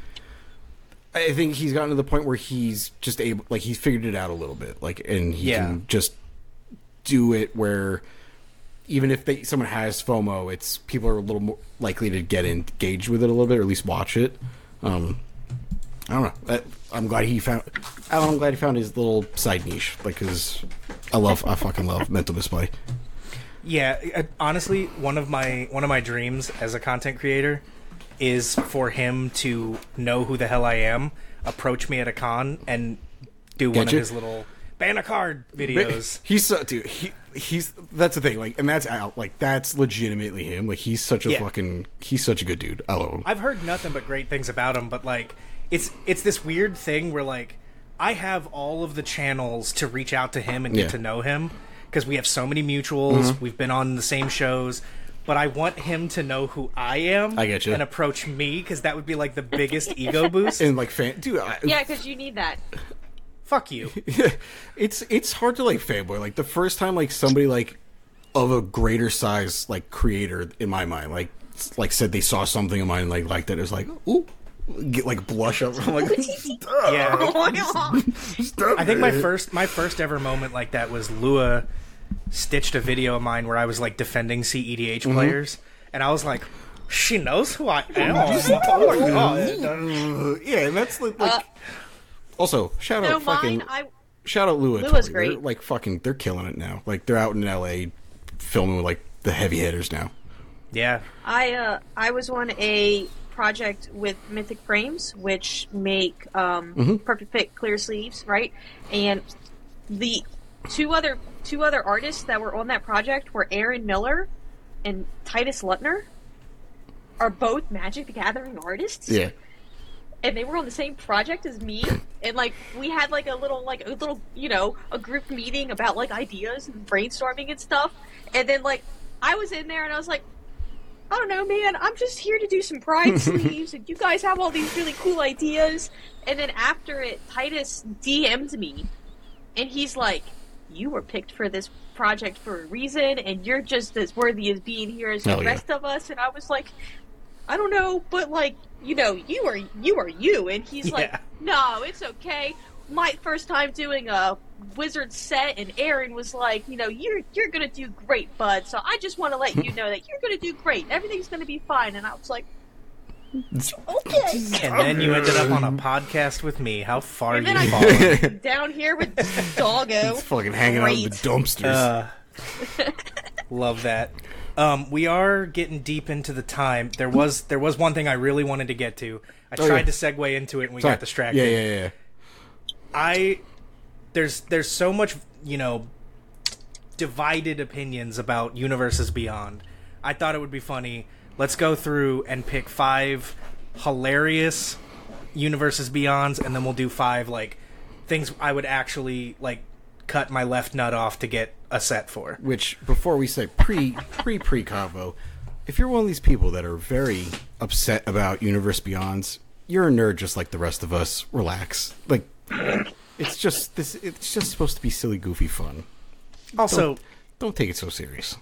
I think he's gotten to the point where he's just able, like he's figured it out a little bit, like, and he Yeah. can just do it where. Even if they, someone has FOMO, it's people are a little more likely to get engaged with it a little bit, or at least watch it. Um, I don't know. I, I'm glad he found. Alan, I'm glad he found his little side niche, because I love, I fucking love Mental Display. Yeah, uh, honestly, one of my one of my dreams as a content creator is for him to know who the hell I am, approach me at a con, and do one Get of you? his little ban a card videos. He's so, dude. He he's that's the thing. Like, and that's out. Like, that's legitimately him. Like, he's such a Yeah. fucking. He's such a good dude. I love him. I've heard nothing but great things about him, but like it's it's this weird thing where like I have all of the channels to reach out to him and get Yeah. to know him because we have so many mutuals, Mm-hmm. we've been on the same shows, but I want him to know who I am I get you. and approach me because that would be like the biggest ego boost. And like, fan, dude. I, Yeah, because you need that. Fuck you. it's it's hard to like fanboy. Like the first time like somebody like of a greater size like creator in my mind like like said they saw something of mine and like liked it. It was like ooh, get like blush up. I'm like, stop, Yeah. stop I think my it. first my first ever moment like that was Lua stitched a video of mine where I was like defending C E D H Mm-hmm. players, and I was like, she knows who I am. Oh my god. Uh, yeah, and that's like. like also, shout No, out fucking mine. I shout out Lua. Lua's Tori. great. They're, like fucking, they're killing it now. Like they're out in L A filming with like the heavy hitters now. Yeah. I uh I was on a project with Mythic Frames, which make um, Mm-hmm. Perfect Fit clear sleeves, right? And the two other two other artists that were on that project were Aaron Miller and Titus Lutner. Are both Magic the Gathering artists? Yeah. And they were on the same project as me, and like we had like a little like a little you know a group meeting about like ideas and brainstorming and stuff. And then like I was in there and I was like, I don't know, man. I'm just here to do some pride sleeves, and you guys have all these really cool ideas. And then after it, Titus D M'd me, and he's like, "You were picked for this project for a reason, and you're just as worthy as being here as the Hell yeah. rest of us." And I was like, "I don't know, but like, you know, you are you are you." And he's like, Yeah. "No, it's okay. My first time doing a wizard set," and Aaron was like, "You know, you're you're gonna do great, bud. So I just want to let you know that you're gonna do great. Everything's gonna be fine." And I was like, "Okay." And then you ended up on a podcast with me. How far And you then fall. I down here with Doggo. It's fucking hanging out in the Great. dumpsters. Uh, love that. Um, we are getting deep into the time. There was there was one thing I really wanted to get to. I Oh, tried yeah. to segue into it and we Sorry. got distracted. Yeah, yeah, yeah. I there's there's so much, you know, divided opinions about Universes Beyond. I thought it would be funny. Let's go through and pick five hilarious Universes Beyonds, and then we'll do five like things I would actually like cut my left nut off to get a set for. Which, before we say pre pre pre convo, if you're one of these people that are very upset about Universe Beyonds, you're a nerd just like the rest of us. Relax. Like, it's just this. It's just supposed to be silly, goofy fun. Also, Don't, don't take it so serious.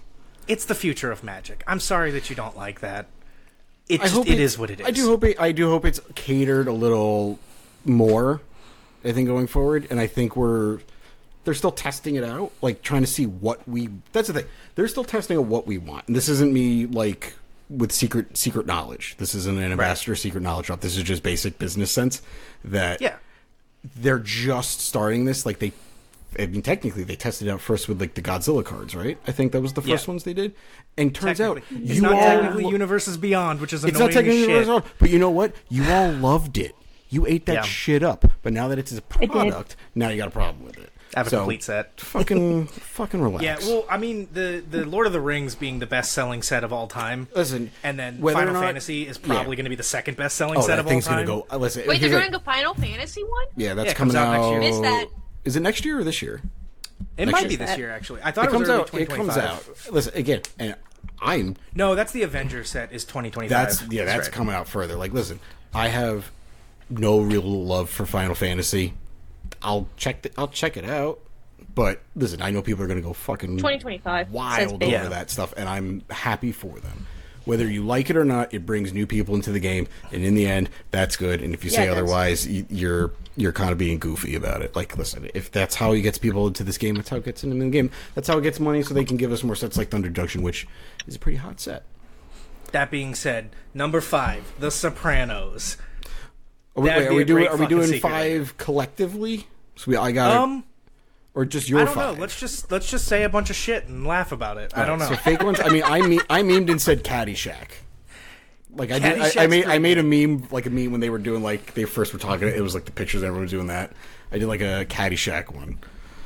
it's the future of Magic. I'm sorry that you don't like that. It I just, hope it it- is what it is. I do hope it, I do hope it's catered a little more. I think going forward, and I think we're they're still testing it out, like trying to see what we. That's the thing. They're still testing out what we want. And this isn't me like with secret secret knowledge. This isn't an ambassador secret knowledge drop. This is just basic business sense that Yeah. they're just starting this. Like they, I mean, technically they tested it out first with like the Godzilla cards, right? I think that was the first Yeah. ones they did. And turns out Technically. It's you not all technically lo- Universes Beyond, which is it's annoying not technically as shit. Universal, but you know what? You all loved it. You ate that Yeah. shit up. But now that it's a did. product, now you got a problem with it. I have a So, complete set. Fucking, fucking relax. Yeah, well, I mean, the, the Lord of the Rings being the best-selling set of all time, listen. and then whether or Final not- Fantasy is probably yeah. going to be the second best-selling Oh, set that of all thing's time. gonna go. Uh, listen, Wait, they're here's doing a Final Fantasy one? Yeah, that's Yeah, it coming comes out out. next year. Missed that. Is it next year or this year? It Next might year. be this year, actually. I thought It it, was comes early out. It twenty comes twenty-five. out. Listen again, and I'm. No, that's the Avengers set is twenty twenty-five. That's yeah. That's right. coming out further. Like, listen, I have no real love for Final Fantasy. I'll check. The, I'll check it out. But listen, I know people are going to go fucking twenty twenty-five. Says wild big. over Yeah. that stuff, and I'm happy for them. Whether you like it or not, it brings new people into the game, and in the end, that's good. And if you Yeah, say it does. otherwise, y- you're you're kind of being goofy about it. Like, listen, if that's how he gets people into this game, that's how it gets them in the game. That's how it gets money, so they can give us more sets like Thunder Junction, which is a pretty hot set. That being said, number five, The Sopranos. Are we, That'd wait, be are we a doing great are we fucking doing secret. five collectively? So we I got Um, or just your I don't five. know. Let's just let's just say a bunch of shit and laugh about it. I don't know. So fake ones. I mean, I me- I memed and said Caddyshack. Like I did, I, I Caddyshack's made I pretty made a meme like a meme when they were doing like they first were talking. It was like the pictures everyone was doing that. I did like a Caddyshack one.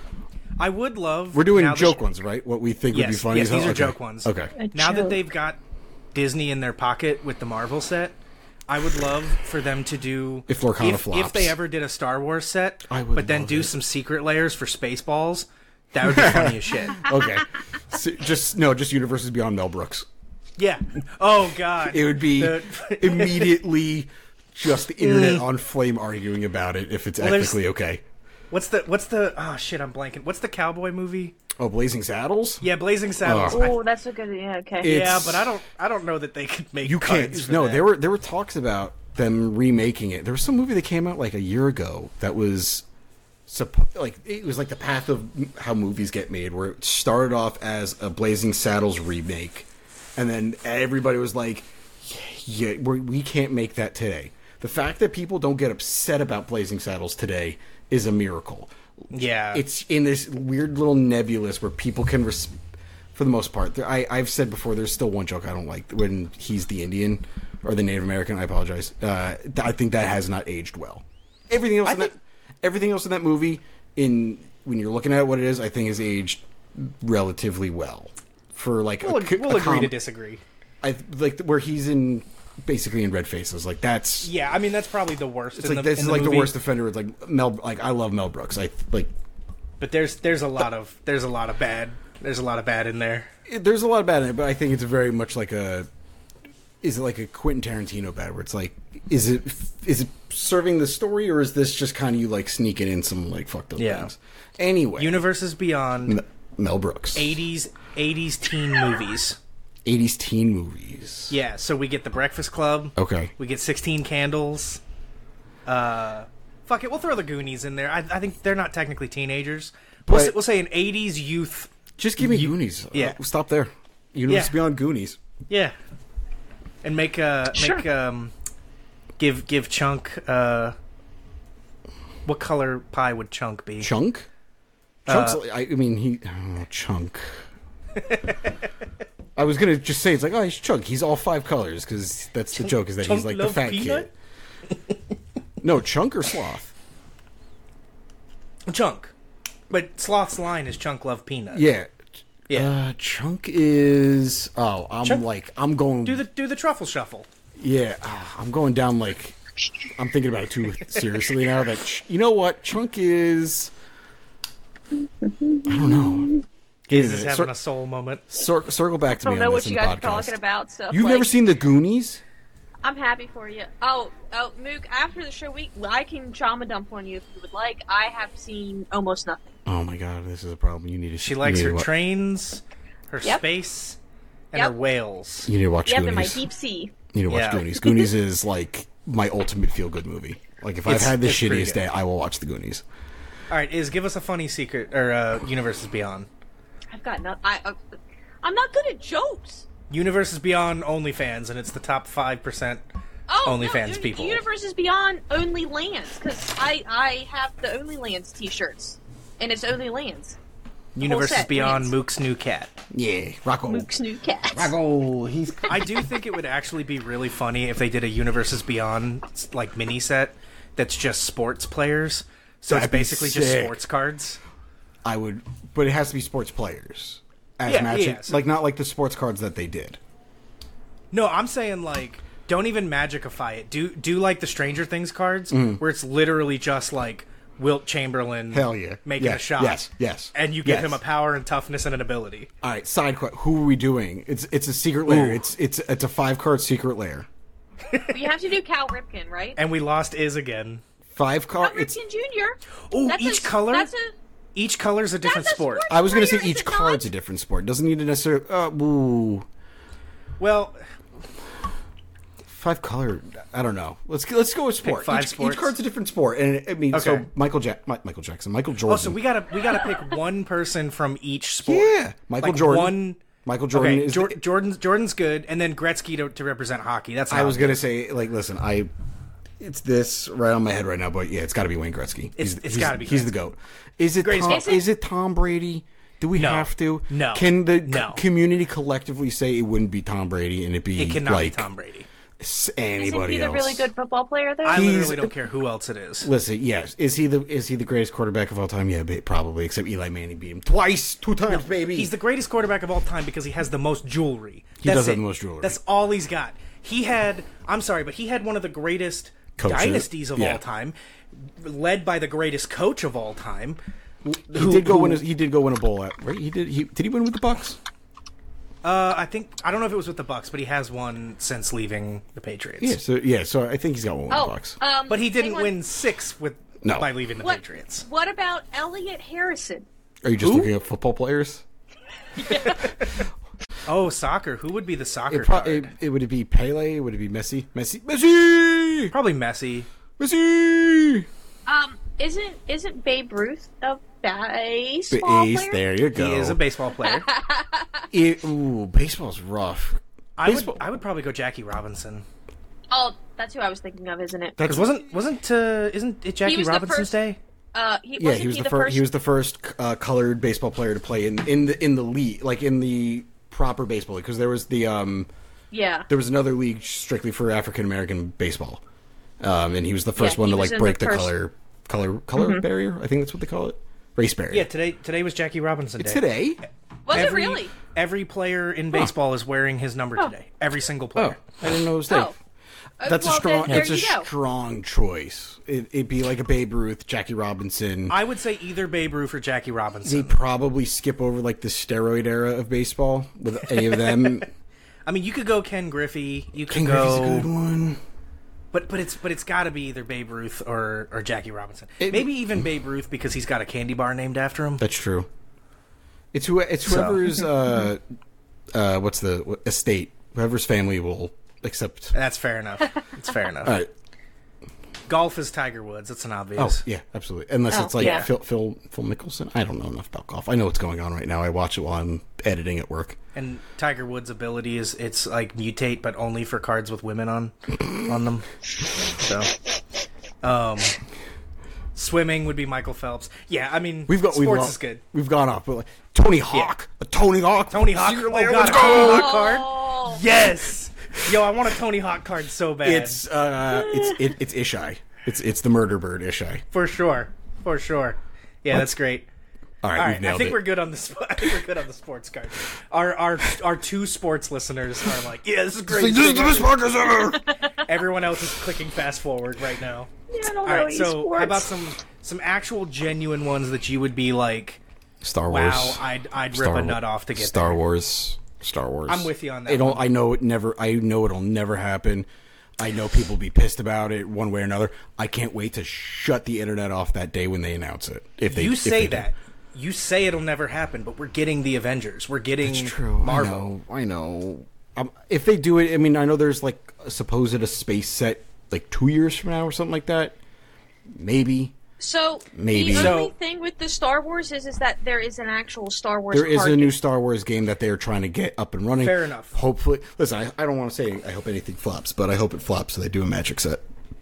I would love. We're doing now that- joke ones, right? What we think would be Yes, funny. yes, as hell? these are Okay. joke ones. Okay. A Now that joke. they've got Disney in their pocket with the Marvel set, I would love for them to do If Lorcana if, flops. if they ever did a Star Wars set, I would but then love do it. some secret layers for Spaceballs. That would be funny as shit. Okay. So, just no, just Universes Beyond Mel Brooks. Yeah. Oh God. It would be The- immediately just the internet on flame arguing about it if it's Well, there's- ethically okay. What's the what's the oh shit? I'm blanking. What's the cowboy movie? Oh, Blazing Saddles. Yeah, Blazing Saddles. Oh. I- Oh, that's a good. Yeah, okay. It- yeah, it's- but I don't I don't know that they could make You can't. cards for No, that. there were there were talks about them remaking it. There was some movie that came out like a year ago that was suppo- like it was like the path of m- how movies get made, where it started off as a Blazing Saddles remake, and then everybody was like, "Yeah, we're, we can't make that today." The fact that people don't get upset about Blazing Saddles today is a miracle. Yeah. It's in this weird little nebulous where people can, res- for the most part. There, I, I've said before, there's still one joke I don't like when he's the Indian or the Native American. I apologize. Uh, th- I think that has not aged well. Everything else, I in think- that, everything else in that movie, in when you're looking at what it is, I think has aged relatively well. For like We'll, a, co- we'll a agree to com- disagree. I like where he's in basically in Red Faces. Like that's Yeah, I mean that's probably the worst. it's in like the, this in is the like movie. the worst offender. It's like Mel. Like I love Mel Brooks. I like. But there's there's a lot of there's a lot of bad there's a lot of bad in there. It- there's a lot of bad in it, but I think it's very much like a. Is it like a Quentin Tarantino bad? Where it's like, is it is it serving the story, or is this just kind of you like sneaking in some like fucked up Yeah. things? Anyway, Universes Beyond, M- Mel Brooks, eighties eighties teen movies. eighties teen movies. Yeah, so we get The Breakfast Club. Okay. We get sixteen Candles. Uh, fuck it, we'll throw the Goonies in there. I, I think they're not technically teenagers. We'll, But- say, we'll say an eighties youth. Just give me You- Goonies. yeah. Uh, stop there. Universe Yeah. Beyond Goonies. Yeah. And make uh Sure. make um give give Chunk uh what color pie would Chunk be? Chunk. Uh, Chunk's. I, I mean, he. Oh, Chunk. I was gonna just say it's like, oh, he's Chunk. He's all five colors because that's the joke is that he's Chunk like the love fat peanut? kid. No, Chunk or Sloth. Chunk. But Sloth's line is Chunk love peanut. Yeah. Yeah. Uh, Chunk is. Oh, I'm Chunk- like I'm going. do the do the truffle shuffle. Yeah, ah, I'm going down like. I'm thinking about it too seriously now. That Ch- you know what Chunk is. I don't know. Is Wait a is minute, having cir- a soul moment. cir- circle back to I me don't on know this what in you the guys are podcast. talking about. So You've like, never seen the Goonies? I'm happy for you. Oh, oh, Mook. After the show week, I can trauma dump on you if you would like. I have seen almost nothing. Oh my god, this is a problem. You need to. She you likes need her to wa- trains, her Yep. space, and Yep. her whales. You need to watch Yep, in my Goonies. deep sea. You need to watch Yeah. Goonies. Goonies is like my ultimate feel good movie. Like if I've It's- had the it's pretty shittiest good. day, I will watch the Goonies. All right, Iz, give us a funny secret or uh, Universes Beyond. I've got no. I, uh, I'm not good at jokes. Universes Beyond OnlyFans, and it's the top five percent Oh, OnlyFans no, people. Universe is Beyond OnlyLands because I I have the OnlyLands T-shirts, and it's OnlyLands. Universes set, Beyond Lance. Mook's new cat. Yeah, Rocco. Mook's new cat. Rocco, he's I do think it would actually be really funny if they did a Universes Beyond like mini set that's just sports players. So That'd it's be basically just sick. sports cards. I would, but it has to be sports players as Yeah, matching, yeah, so- like not like the sports cards that they did. No, I'm saying like don't even magicify it. Do do like the Stranger Things cards where it's literally just like Wilt Chamberlain Mm. Hell yeah. making Yeah, a shot. yes, yes, And you give yes. him a power and toughness and an ability. All right, side quest. Who are we doing? It's it's a secret lair. Ooh. It's it's it's a five card secret lair. You have to do Cal Ripken, right? And we lost Iz again. Five Cal card. It's. Ripken Junior Ooh, That's each a, color? That's a Each color's a different That's a sport. sport. I was gonna say player, is each it not? card's a different sport. Doesn't need to necessarily. Uh, ooh, Well, five color. I don't know. Let's let's go with sport. five each, sports. each card's a different sport, and I mean, so Okay. Michael Jack, Mi- Michael Jackson, Michael Jordan. oh, so we gotta we gotta pick one person from each sport. yeah, Michael Like Jordan. One. Michael Jordan Okay, is. Jor- Jordan's Jordan's good, and then Gretzky to, to represent hockey. That's how I was I'm gonna doing say, like, listen, I. It's this right on my head right now, but yeah, it's got to be Wayne Gretzky. It's- He's- it's he's- gotta be He's the Gretzky. goat. Is it? Greatest Tom, of all- is it Tom Brady? Do we No. have to? No. Can the No. c- community collectively say it wouldn't be Tom Brady and it be it cannot like be Tom Brady. s- Isn't anybody he the else? really good football player though? I He's- literally don't care who else it is. Listen, yes, is he the is he the greatest quarterback of all time? Yeah, ba- probably. Except Eli Manning beat him twice, two times, baby. He's the greatest quarterback of all time because he has the most jewelry. He That's does have it. the most jewelry. That's all he's got. He had. I'm sorry, but he had one of the greatest Coaches. dynasties of Yeah. all time, led by the greatest coach of all time. he who- did go who- win. A, he did go win a bowl at right. He did. He did he win with the Bucks? Uh, I think I don't know if it was with the Bucks, but he has one since leaving the Patriots. Yeah. So yeah. So I think he's got one with oh, the Bucks. um, But he didn't hang on. win six with No. by leaving the What, Patriots. what about Elliot Harrison? Are you just who? looking at football players? Oh, soccer. Who would be the soccer It, pro- card? it, it would it be Pele? Would it be Messi? Messi? Messi! Probably Messi. Messi! Um, isn't isn't Babe Ruth a baseball Ace, player? there you go. He is a baseball player. It- ooh, baseball's rough. I would Baseball- I would probably go Jackie Robinson. Oh, that's who I was thinking of, isn't it? That's Because wasn't wasn't uh, isn't it Jackie was the Robinson's first- day? Uh, he, yeah. wasn't He was the, the first. first. He was the first uh, colored baseball player to play in in the in the league, like in the proper baseball league, because there was the um yeah. there was another league strictly for African American baseball, um, and he was the first Yeah, one he to was like in break the the, first- color color color barrier. I think that's what they call it. Race barrier. Yeah, today today was Jackie Robinson It's day. today. Was every, it really? Every player in baseball is wearing his number Oh. today. Every single Oh, player. I didn't know it was today. Oh. Uh, That's well, a strong. Then, there That's a you go. strong choice. It, it'd be like a Babe Ruth, Jackie Robinson. I would say either Babe Ruth or Jackie They Robinson. probably skip over like the steroid era of baseball with any of them. I mean, you could go Ken Griffey. You could King go, Griffey's a good one. but but it's but it's got to be either Babe Ruth or or Jackie Robinson. It- Maybe even Babe Ruth because he's got a candy bar named after him. That's true. It's who. It's So. whoever's. Uh, uh, what's the what, estate? Whoever's family will accept. That's fair enough. It's fair enough. All right. Golf is Tiger Woods. That's an Oh obvious. yeah, absolutely. Unless Oh, it's like yeah. Phil, Phil Phil Mickelson. I don't know enough about golf. I know what's going on right now. I watch it while I'm editing at work. And Tiger Woods' ability is it's like mutate, but only for cards with women on on them. So, um, swimming would be Michael Phelps. Yeah, I mean, We've got sports we've gone, is good. We've gone off, but like Tony Hawk, a Tony Hawk, Tony Hawk. Secret Oh Lair, god, let's a Tony go! Hawk card. Oh, Yes. Yo, I want a Tony Hawk card so bad. It's uh, it's it, it's Ishai. It's it's the murder bird Ishai. for sure, for sure. Yeah, that's great. All right, All we've right, I nailed think it. we're good on the. Sp- I think we're good on the sports card. Our our our two sports listeners are like, yeah, this is great. This is the best podcast ever. Everyone else is clicking fast forward right now. yeah, I don't All know right, any so sports. how about some some actual genuine ones that you would be like, Star Wars. wow, I'd I'd rip Star a nut off to get Star there. Wars. Star Wars. I'm with you on that I don't. one. I know it never. I know it'll never happen. I know people be pissed about it one way or another. I can't wait to shut the internet off that day when they announce it. If they You if say they do. that, you say it'll never happen, but we're getting the Avengers. We're getting It's true. Marvel. I know. I know. Um, if they do it, I mean, I know there's like a supposed a space set like two years from now or something like that. Maybe. So Maybe. the So- only thing with the Star Wars is is that there is an actual Star Wars. There is card a new game. Star Wars game that they're trying to get up and running. Fair enough. Hopefully, listen. I, I don't want to say I hope anything flops, but I hope it flops so they do a Magic set.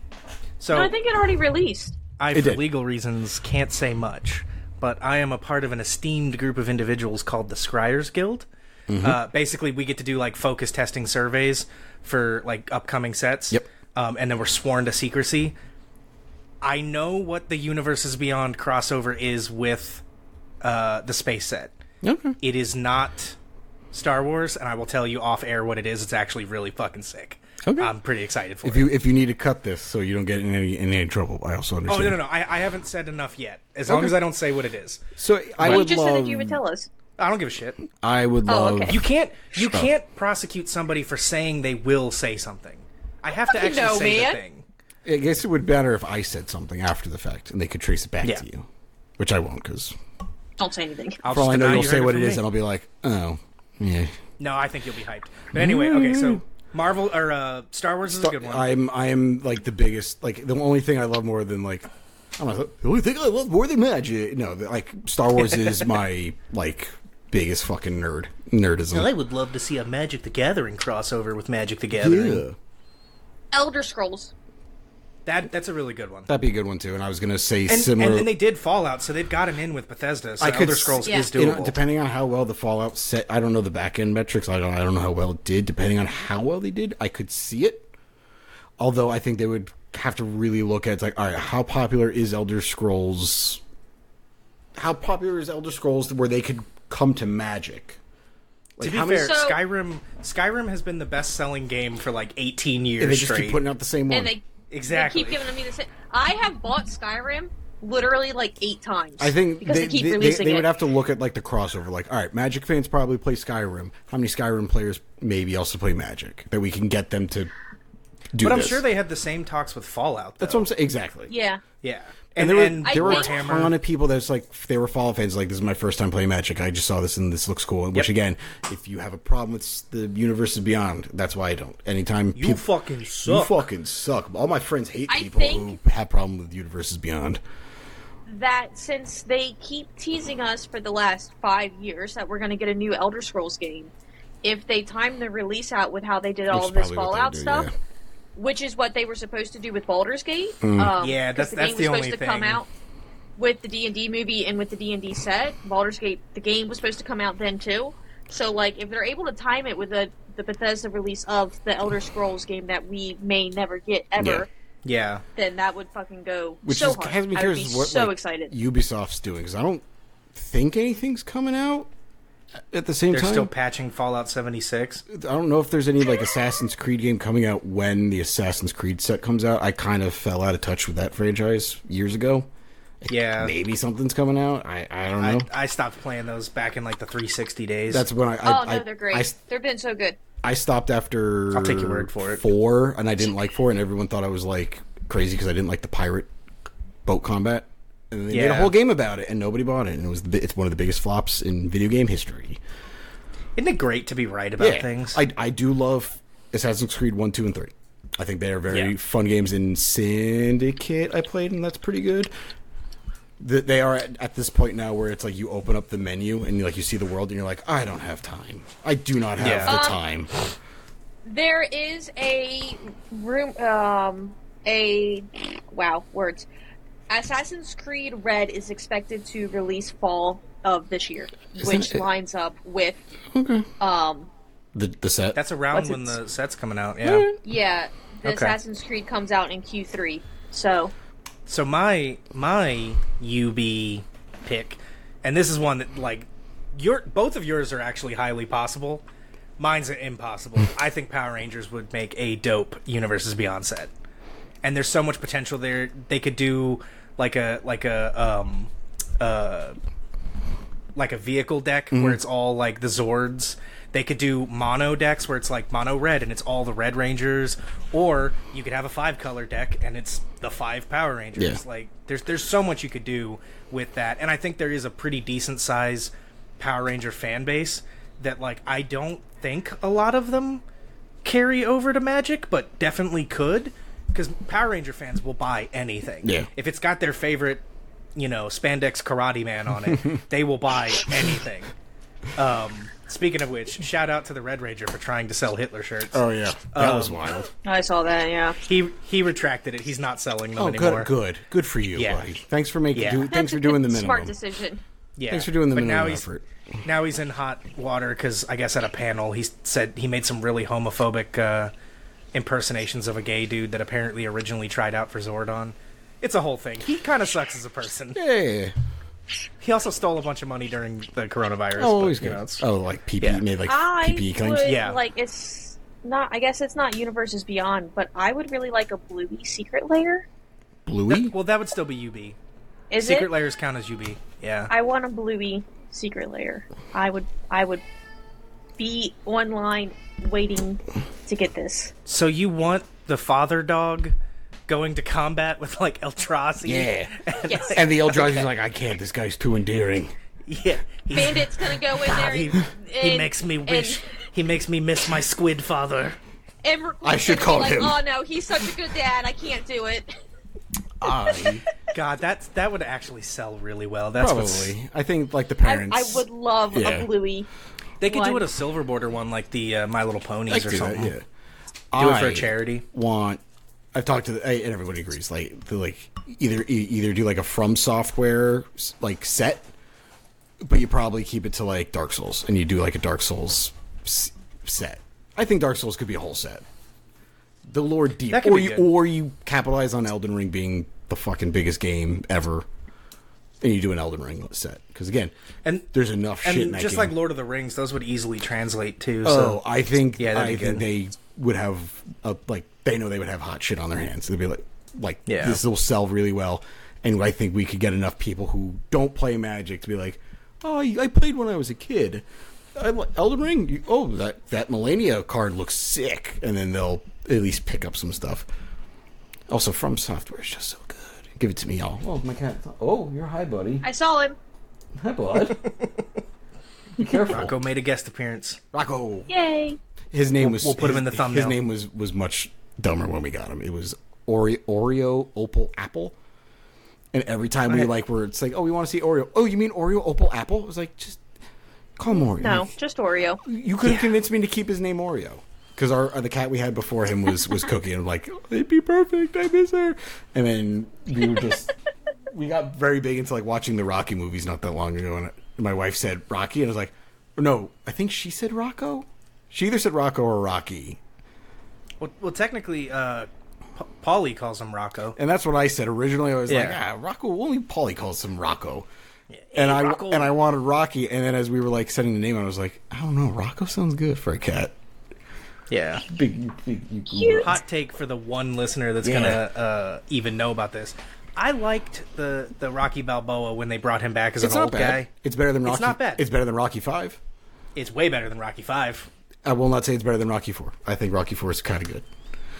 So No, I think it already released. I, It for did. legal reasons, can't say much, but I am a part of an esteemed group of individuals called the Scryers Guild. Mm-hmm. Uh, basically, we get to do like focus testing surveys for like upcoming sets. Yep. Um, and then we're sworn to secrecy. I know what the Universes Beyond crossover is with uh, the space set. Okay. It is not Star Wars, and I will tell you off air what it is. It's actually really fucking sick. Okay. I'm pretty excited for If it. you if you need to cut this so you don't get in any in any trouble, I also Oh understand. no no no! I, I haven't said enough yet. As long Okay. as I don't say what it is, So I You would just love. said that you would tell us. I don't give a shit. I would Oh, love. okay. You can't you can't prosecute somebody for saying they will say something. I have to You actually know, say man. the thing. I guess it would be better if I said something after the fact and they could trace it back Yeah. to you, which I won't because Don't say anything. I'll for all just I know deny you'll you say heard what from it is me. and I'll be like, oh, yeah. No, I think you'll be hyped. But anyway, okay, so Marvel or uh, Star Wars is a good one. I'm I am like the biggest like the only thing I love more than like I'm not, the only thing I love more than magic. No, the, like Star Wars is my like biggest fucking nerd nerdism. I would love to see a Magic the Gathering crossover with Magic the Gathering. Yeah, Elder Scrolls. That that's a really good one. that'd be a good one too. And I was gonna say And, similar. and then they did Fallout, so they've got an in with Bethesda. So I could Elder s- Scrolls Yeah. is you know, doable. depending on how well the Fallout set, I don't know the back end metrics. I don't. I don't know how well it did. Depending on how well they did, I could see it. Although I think they would have to really look at it's like, all right, how popular is Elder Scrolls? How popular is Elder Scrolls where they could come to Magic? Like, to be how many- fair, So- Skyrim Skyrim has been the best selling game for like eighteen years and they just straight. keep putting out the same one. And they, Exactly. they keep giving me the same. I have bought Skyrim literally like eight times. I think because they, they, keep they, releasing they it. would have to look at like the crossover. Like, all right, Magic fans probably play Skyrim. How many Skyrim players maybe also play Magic that we can get them to do? but I'm this? sure they had the same talks with Fallout. Though. That's what I'm saying. Exactly. Yeah. Yeah, And, there were and there were a think- ton of people that's like they were Fallout fans. Like, this is my first time playing Magic. I just saw this and this looks cool. Which Yep. again, if you have a problem with the Universes Beyond, that's why I don't. Anytime You fucking you suck. fucking suck. All my friends hate I people think- who have problem with Universes Beyond. That since they keep teasing us for the last five years that we're going to get a new Elder Scrolls game, if they time the release out with how they did all Which of is this probably what Fallout they'll do, stuff, yeah. which is what they were supposed to do with Baldur's Gate. Mm. Um, Yeah, 'cause that's- the that's game the was only supposed to come thing. out with the D and D movie and with the D and D set. Baldur's Gate, the game was supposed to come out then too. So, like, if they're able to time it with the the Bethesda release of the Elder Scrolls game that we may never get ever, Yeah, then that would fucking go Which so is, hard. has me I would curious be what so like, excited. Ubisoft's doing because I don't think anything's coming out at the same they're time. still patching Fallout seventy-six. I don't know if there's any like Assassin's Creed game coming out when the Assassin's Creed set comes out. I kind of fell out of touch with that franchise years ago. Yeah, Maybe something's coming out. I, I don't know. I, I stopped playing those back in like the three sixty days. That's when I. Oh I, no, I, they're great. I, They've been so good. I stopped after. I'll take your word for it. Four, and I didn't like four, and everyone thought I was like crazy because I didn't like the pirate boat combat. And they made a Yeah. whole game about it, and nobody bought it. And it was the, it's one of the biggest flops in video game history. Isn't it great to be right about things? I, I do love Assassin's Creed one, two, and three. I think they are very Yeah. fun games. In Syndicate, I played, and that's pretty good. The, they are at, at this point now where it's like you open up the menu and you like you see the world and you're like, I don't have time. I do not have Yeah. the Um, time. There is a room, um, a wow words. Assassin's Creed Red is expected to release fall of this year, which it- lines up with Okay. um, The the set. That's around What's when its- the set's coming out. Yeah. yeah. The Okay. Assassin's Creed comes out in Q three, so So my my U B pick, and this is one that like your both of yours are actually highly possible. Mine's impossible. I think Power Rangers would make a dope Universes Beyond set, and there's so much potential there. They could do like a like a um uh like a vehicle deck where it's all like the Zords. They could do mono decks where it's like mono red and it's all the Red Rangers, or you could have a five color deck and it's the five Power Rangers. Yeah. Like there's there's so much you could do with that, and I think there is a pretty decent size Power Ranger fan base that like I don't think a lot of them carry over to Magic, but definitely could, because Power Ranger fans will buy anything. Yeah. If it's got their favorite, you know, spandex karate man on it, they will buy anything. Um, speaking of which, shout out to the Red Ranger for trying to sell Hitler shirts. Oh yeah, that Um, was wild. I saw that. Yeah. He he retracted it. He's not selling them Oh, anymore. good, good, good for you, Yeah. buddy. Thanks for making. Yeah. Do, thanks for doing the minimum. Smart decision. Yeah. Thanks for doing the but now minimum he's, effort. Now he's in hot water because I guess at a panel he said he made some really homophobic uh, impersonations of a gay dude that apparently originally tried out for Zordon. It's a whole thing. He kind of sucks as a person. Yeah. He also stole a bunch of money during the coronavirus. Oh, but, always you good. know, it's- Oh, like P P E Yeah. made like I P P E claims. would Yeah. like it's not. I guess it's not Universes Beyond, but I would really like a Bluey Secret Lair. Bluey. Well, that would still be U B. Is Secret it? layers count as U B. Yeah. I want a Bluey Secret Lair. I would. I would be online waiting to get this. So you want the father dog going to combat with like Eldrazi? Yeah. Yes. And the Eldrazi's like, I can't. This guy's too endearing. Yeah. He's- Bandit's gonna go in there. he, and, he and- makes me and- wish. He makes me miss my squid father. And Rick I should gonna be call like, him. Oh no, he's such a good dad. I can't do it. I God, that's that would actually sell really well. That's what's, probably. I think like the I, parents. I would love Yeah. a Bluey. they could do one. it a silver border one like the uh, My Little Ponies like or do that, something. yeah. Do it for I a charity. Want. I've talked to the, and everybody agrees. Like, the, like either e- either do like a From Software like set, but you probably keep it to like Dark Souls, and you do like a Dark Souls s- set. I think Dark Souls could be a whole set. The lore deep, That could or be you good. or you capitalize on Elden Ring being the fucking biggest game ever, and you do an Elden Ring set because again, And there's enough shit in And that just game. like Lord of the Rings, those would easily translate too. Oh, So I think Yeah, that'd I be think good. they would have a, like they know they would have hot shit on their hands. They'd be like, like Yeah. this will sell really well, and I think we could get enough people who don't play Magic to be like, oh, I I played when I was a kid. I, li- Elden Ring. You, oh, that that Millennia card looks sick, and then they'll at least pick up some stuff. Also, From Software is just so good. Give it to me, y'all. Oh, my cat. Oh, you're hi, buddy. I saw him. Hi, bud. Be careful. Rocco made a guest appearance. Rocco. Yay. His name We'll- was. we'll put him his- in the thumbnail. His name was was much dumber when we got him. It was Oreo, Oreo Opal Apple, and every time we Okay. like were, it's like, oh, we want to see Oreo. Oh, you mean Oreo Opal Apple? It was like, just call him Oreo. No, just Oreo. You could have convinced me to keep his name Oreo. Because our uh, the cat we had before him was was Cookie, and I'm like, oh, it'd be perfect. I miss her. And then we were just we got very big into like watching the Rocky movies not that long ago, and my wife said Rocky, and I was like, no, I think she said Rocco. She either said Rocco or Rocky, Well, well technically, uh, P- Paulie calls him Rocco. and that's what I said originally. I was like, Yeah. ah, Rocco. Only Paulie calls him Rocco. Hey, And I Rocco. and I wanted Rocky, and then as we were like setting the name, I was like, I don't know, Rocco sounds good for a cat. Yeah. Big, big, you goober. Hot take for the one listener that's Yeah. gonna uh, even know about this. I liked the the Rocky Balboa when they brought him back as It's an not old bad. guy. It's better than Rocky. It's not bad. It's better than Rocky Five. It's way better than Rocky Five. I will not say it's better than Rocky Four. I think Rocky Four is kind of good.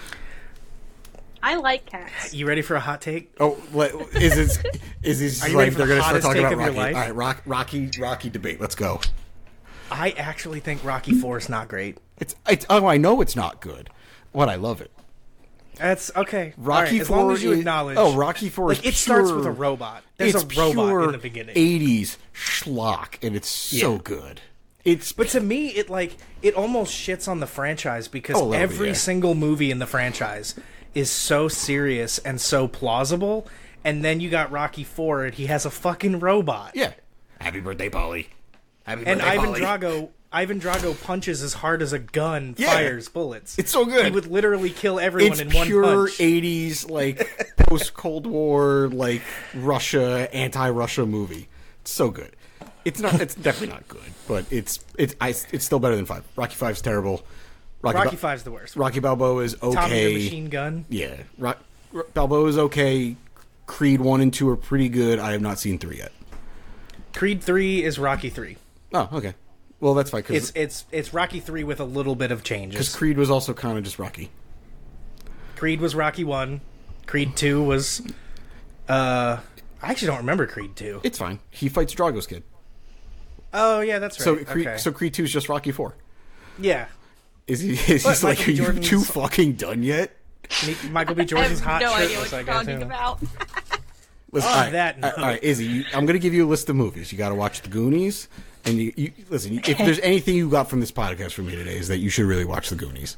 I like cats. You ready for a hot take? Oh, what, is this? Is this Are you like ready for they're the going to start hottest talking take about of your Rocky? life? All right, rock, Rocky, Rocky debate. Let's go. I actually think Rocky Four is not great. It's, it's. Oh, I know it's not good. What I love it. That's okay. Rocky All right, as Four. long as you is- acknowledge. Oh, Rocky Four. like is it starts pure- with a robot. There's it's a robot pure in the beginning. eighties schlock, and it's so Yeah. good. It's But to me, it like it almost shits on the franchise because Oh, a little bit, every yeah. single movie in the franchise is so serious and so plausible. And then you got Rocky Four, and he has a fucking robot. yeah. Happy birthday, Polly. Happy And birthday, Ivan Polly. Drago, Ivan Drago punches as hard as a gun Yeah. fires bullets. It's so good. He would literally kill everyone It's in one pure punch. eighties, like post Cold War, like Russia, anti-Russia movie. It's so good. It's not. It's definitely not good, but it's it's I, it's still better than five. Rocky Five's terrible. Rocky, Rocky Ba- Five's the worst. Rocky Balboa is okay. Tommy the Machine Gun. Yeah, Rock, Balboa is okay. Creed one and two are pretty good. I have not seen three yet. Creed Three is Rocky Three. Oh, okay. Well, that's fine It's because it's it's Rocky three with a little bit of changes. Creed was also kind of just Rocky. Creed was Rocky one. Creed two was. Uh, I actually don't remember Creed two. It's fine. He fights Drago's kid. Oh yeah, that's right. So Creed, okay. so Creed two is just Rocky four. Yeah. Is he? Is But he like, Michael are B. you Jordan's- two fucking done yet? Michael B. I Jordan's have hot no shirt idea was what like you're that talking too. about. Listen, On all right, that all right, all note. right, Izzy, you, I'm going to give you a list of movies. You got to watch The Goonies, and you, you listen. If there's anything you got from this podcast from me today, is that you should really watch The Goonies.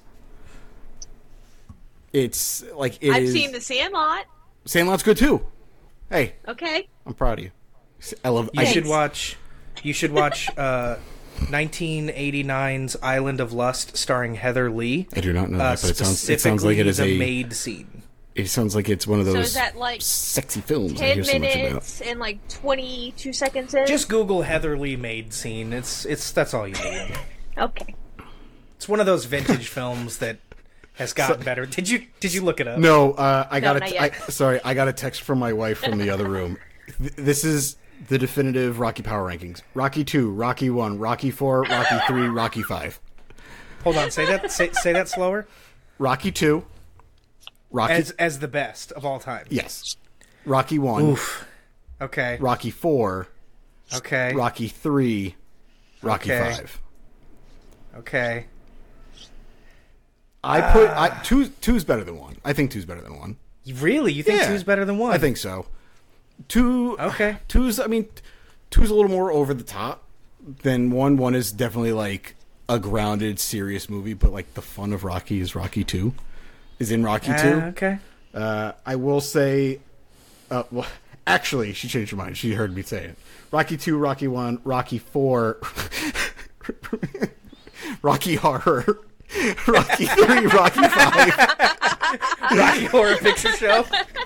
It's like it I've is- seen The Sandlot. Sandlot's good too. Hey, Okay. I'm proud of you. I love. You I should Thanks. watch. You should watch uh, nineteen eighty-nine's Island of Lust, starring Heather Lee. I do not know Uh, that, but it sounds. It sounds like it is specifically a. the maid scene. It sounds like it's one of those So is that like sexy films. I ten hear so much about. minutes and like twenty-two seconds in? Just Google Heather Lee maid scene. It's it's that's all you need. Okay. It's one of those vintage films that has gotten better. Did you did you look it up? No, uh, I got not a. yet. I, sorry, I got a text from my wife from the other room. Th- This is the definitive Rocky Power rankings: Rocky two, Rocky one, Rocky four, Rocky three, Rocky five. Hold on. Say that. Say, say that slower. Rocky two, Rocky As as the best of all time. yes, Rocky one, Oof. Okay. Rocky four, Okay. Rocky three, Rocky Okay. five. Okay. I put I, two. Two's better than one. I think two's better than one. Really? You think Yeah. two's better than one? I think so. Two. Okay. Two's. I mean, two's a little more over the top than one. One is definitely like a grounded, serious movie, but like the fun of Rocky is Rocky two. Is in Rocky Ah, two. okay. Uh, I will say. Uh, well, actually, she changed her mind. She heard me say it. Rocky two, Rocky one, Rocky four, Rocky Horror, Rocky three, Rocky five. Rocky Horror Picture Show.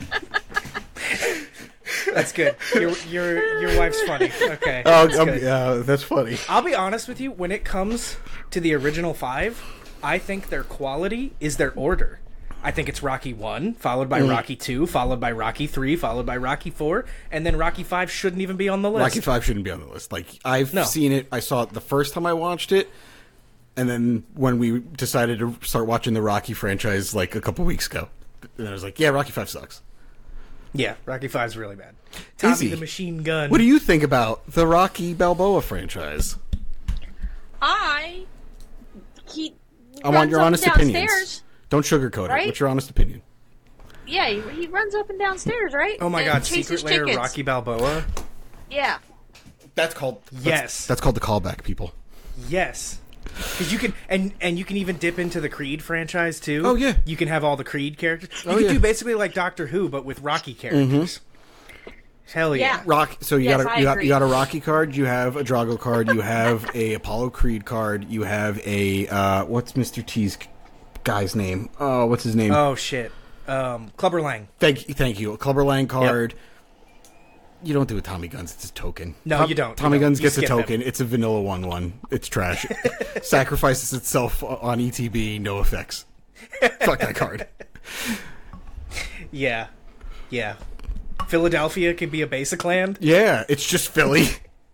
That's good. Your your your wife's funny. Okay. Oh, that's um, good. yeah, that's funny. I'll be honest with you. When it comes to the original five, I think their quality is their order. I think it's Rocky one, followed by Rocky two, followed by Rocky three, followed by Rocky four, and then Rocky five shouldn't even be on the list. Rocky Five shouldn't be on the list. Like I've No. seen it. I saw it the first time I watched it, and then when we decided to start watching the Rocky franchise like a couple weeks ago, and I was like, "Yeah, Rocky Five sucks." Yeah, Rocky five's really bad. Tommy Izzy, the Machine Gun. What do you think about the Rocky Balboa franchise? I he I want runs your up honest and opinions. downstairs. Don't sugarcoat it. Right? What's your honest opinion? Yeah, he, he runs up and downstairs, right? Oh my And God! chases Secret Lair chickens. Rocky Balboa. Yeah. That's called Yes. That's called the callback, people. Yes. Because you can, and and you can even dip into the Creed franchise too. Oh, yeah. You can have all the Creed characters. You Oh, can yeah. do basically like Doctor Who, but with Rocky characters. Hell yeah. Yeah. Rock. So you Yes, got a I you got, agree. you got a Rocky card. You have a Drago card. You have a Apollo Creed card. You have a uh, what's Mister T's guy's name? Oh, what's his name? Oh shit. Um, Clubber Lang. Thank you, thank you. A Clubber Lang card. You don't do a Tommy Guns. It's a token. No, Tom- you don't. You Tommy don't. Guns You gets a skip token. It's a vanilla one one. It's trash. Sacrifices itself on E T B. No effects. Fuck that card. Yeah. Yeah. Philadelphia can be a basic land. Yeah, it's just Philly.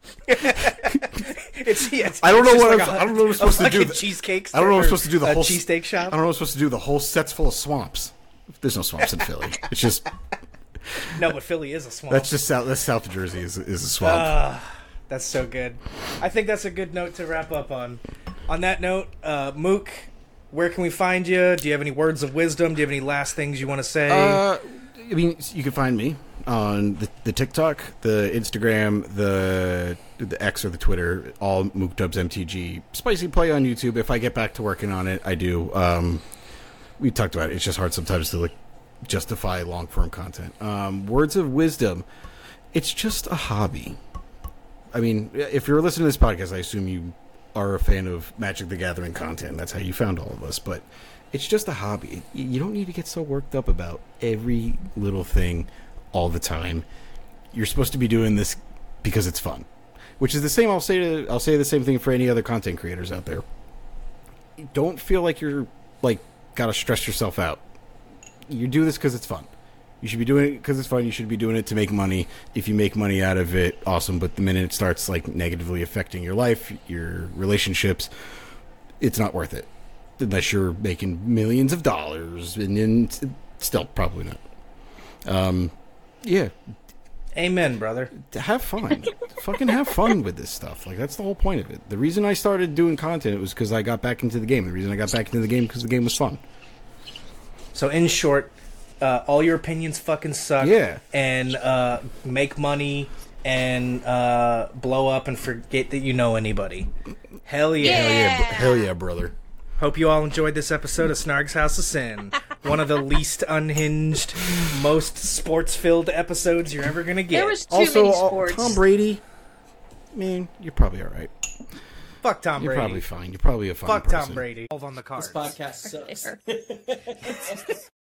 It's, yeah, it's I don't know it's just what like I'm- a- I don't know what I'm supposed a to do. fucking cheesecake. I don't know what I'm or supposed to do. The a whole cheesesteak shop. I don't know what I'm supposed to do. The whole set's full of swamps. There's no swamps in Philly. It's just No, but Philly is a swamp. that's just South. That's South Jersey is is a swamp. That's so good. I think that's a good note to wrap up on. On that note, uh, Mook, where can we find you? Do you have any words of wisdom? Do you have any last things you want to say? Uh, I mean, you can find me on the, the TikTok, the Instagram, the the X or the Twitter, all Mook Dubs M T G. Spicy Play on YouTube. If I get back to working on it, I do. Um, we talked about it. It's just hard sometimes to like justify long form content. Um, words of wisdom. It's just a hobby. I mean, if you're listening to this podcast, I assume you are a fan of Magic the Gathering content. That's how you found all of us. But it's just a hobby. You don't need to get so worked up about every little thing all the time. You're supposed to be doing this because it's fun. Which is the same. I'll say to, I'll say the same thing for any other content creators out there. Don't feel like you're like gotta stress yourself out. You do this because it's fun. You should be doing it because it's fun. You should be doing it to make money. If you make money out of it, awesome. But the minute it starts like negatively affecting your life, your relationships, it's not worth it. Unless you're making millions of dollars, and then still probably not. Um, yeah. Amen, brother. Have fun. Fucking have fun with this stuff. Like, that's the whole point of it. The reason I started doing content was because I got back into the game. The reason I got back into the game because the game was fun. So, in short, uh, all your opinions fucking suck. Yeah. And uh, make money and uh, blow up and forget that you know anybody. Hell yeah. Hell yeah, br- hell yeah, brother. Hope you all enjoyed this episode of Snarg's House of Sin. One of the least unhinged, most sports-filled episodes you're ever gonna get. There was too Also, many uh, sports. Tom Brady, man, you're probably all right. Fuck Tom You're Brady. probably fine. You're probably a fine Fuck person. Tom Brady. On the card. This podcast sucks.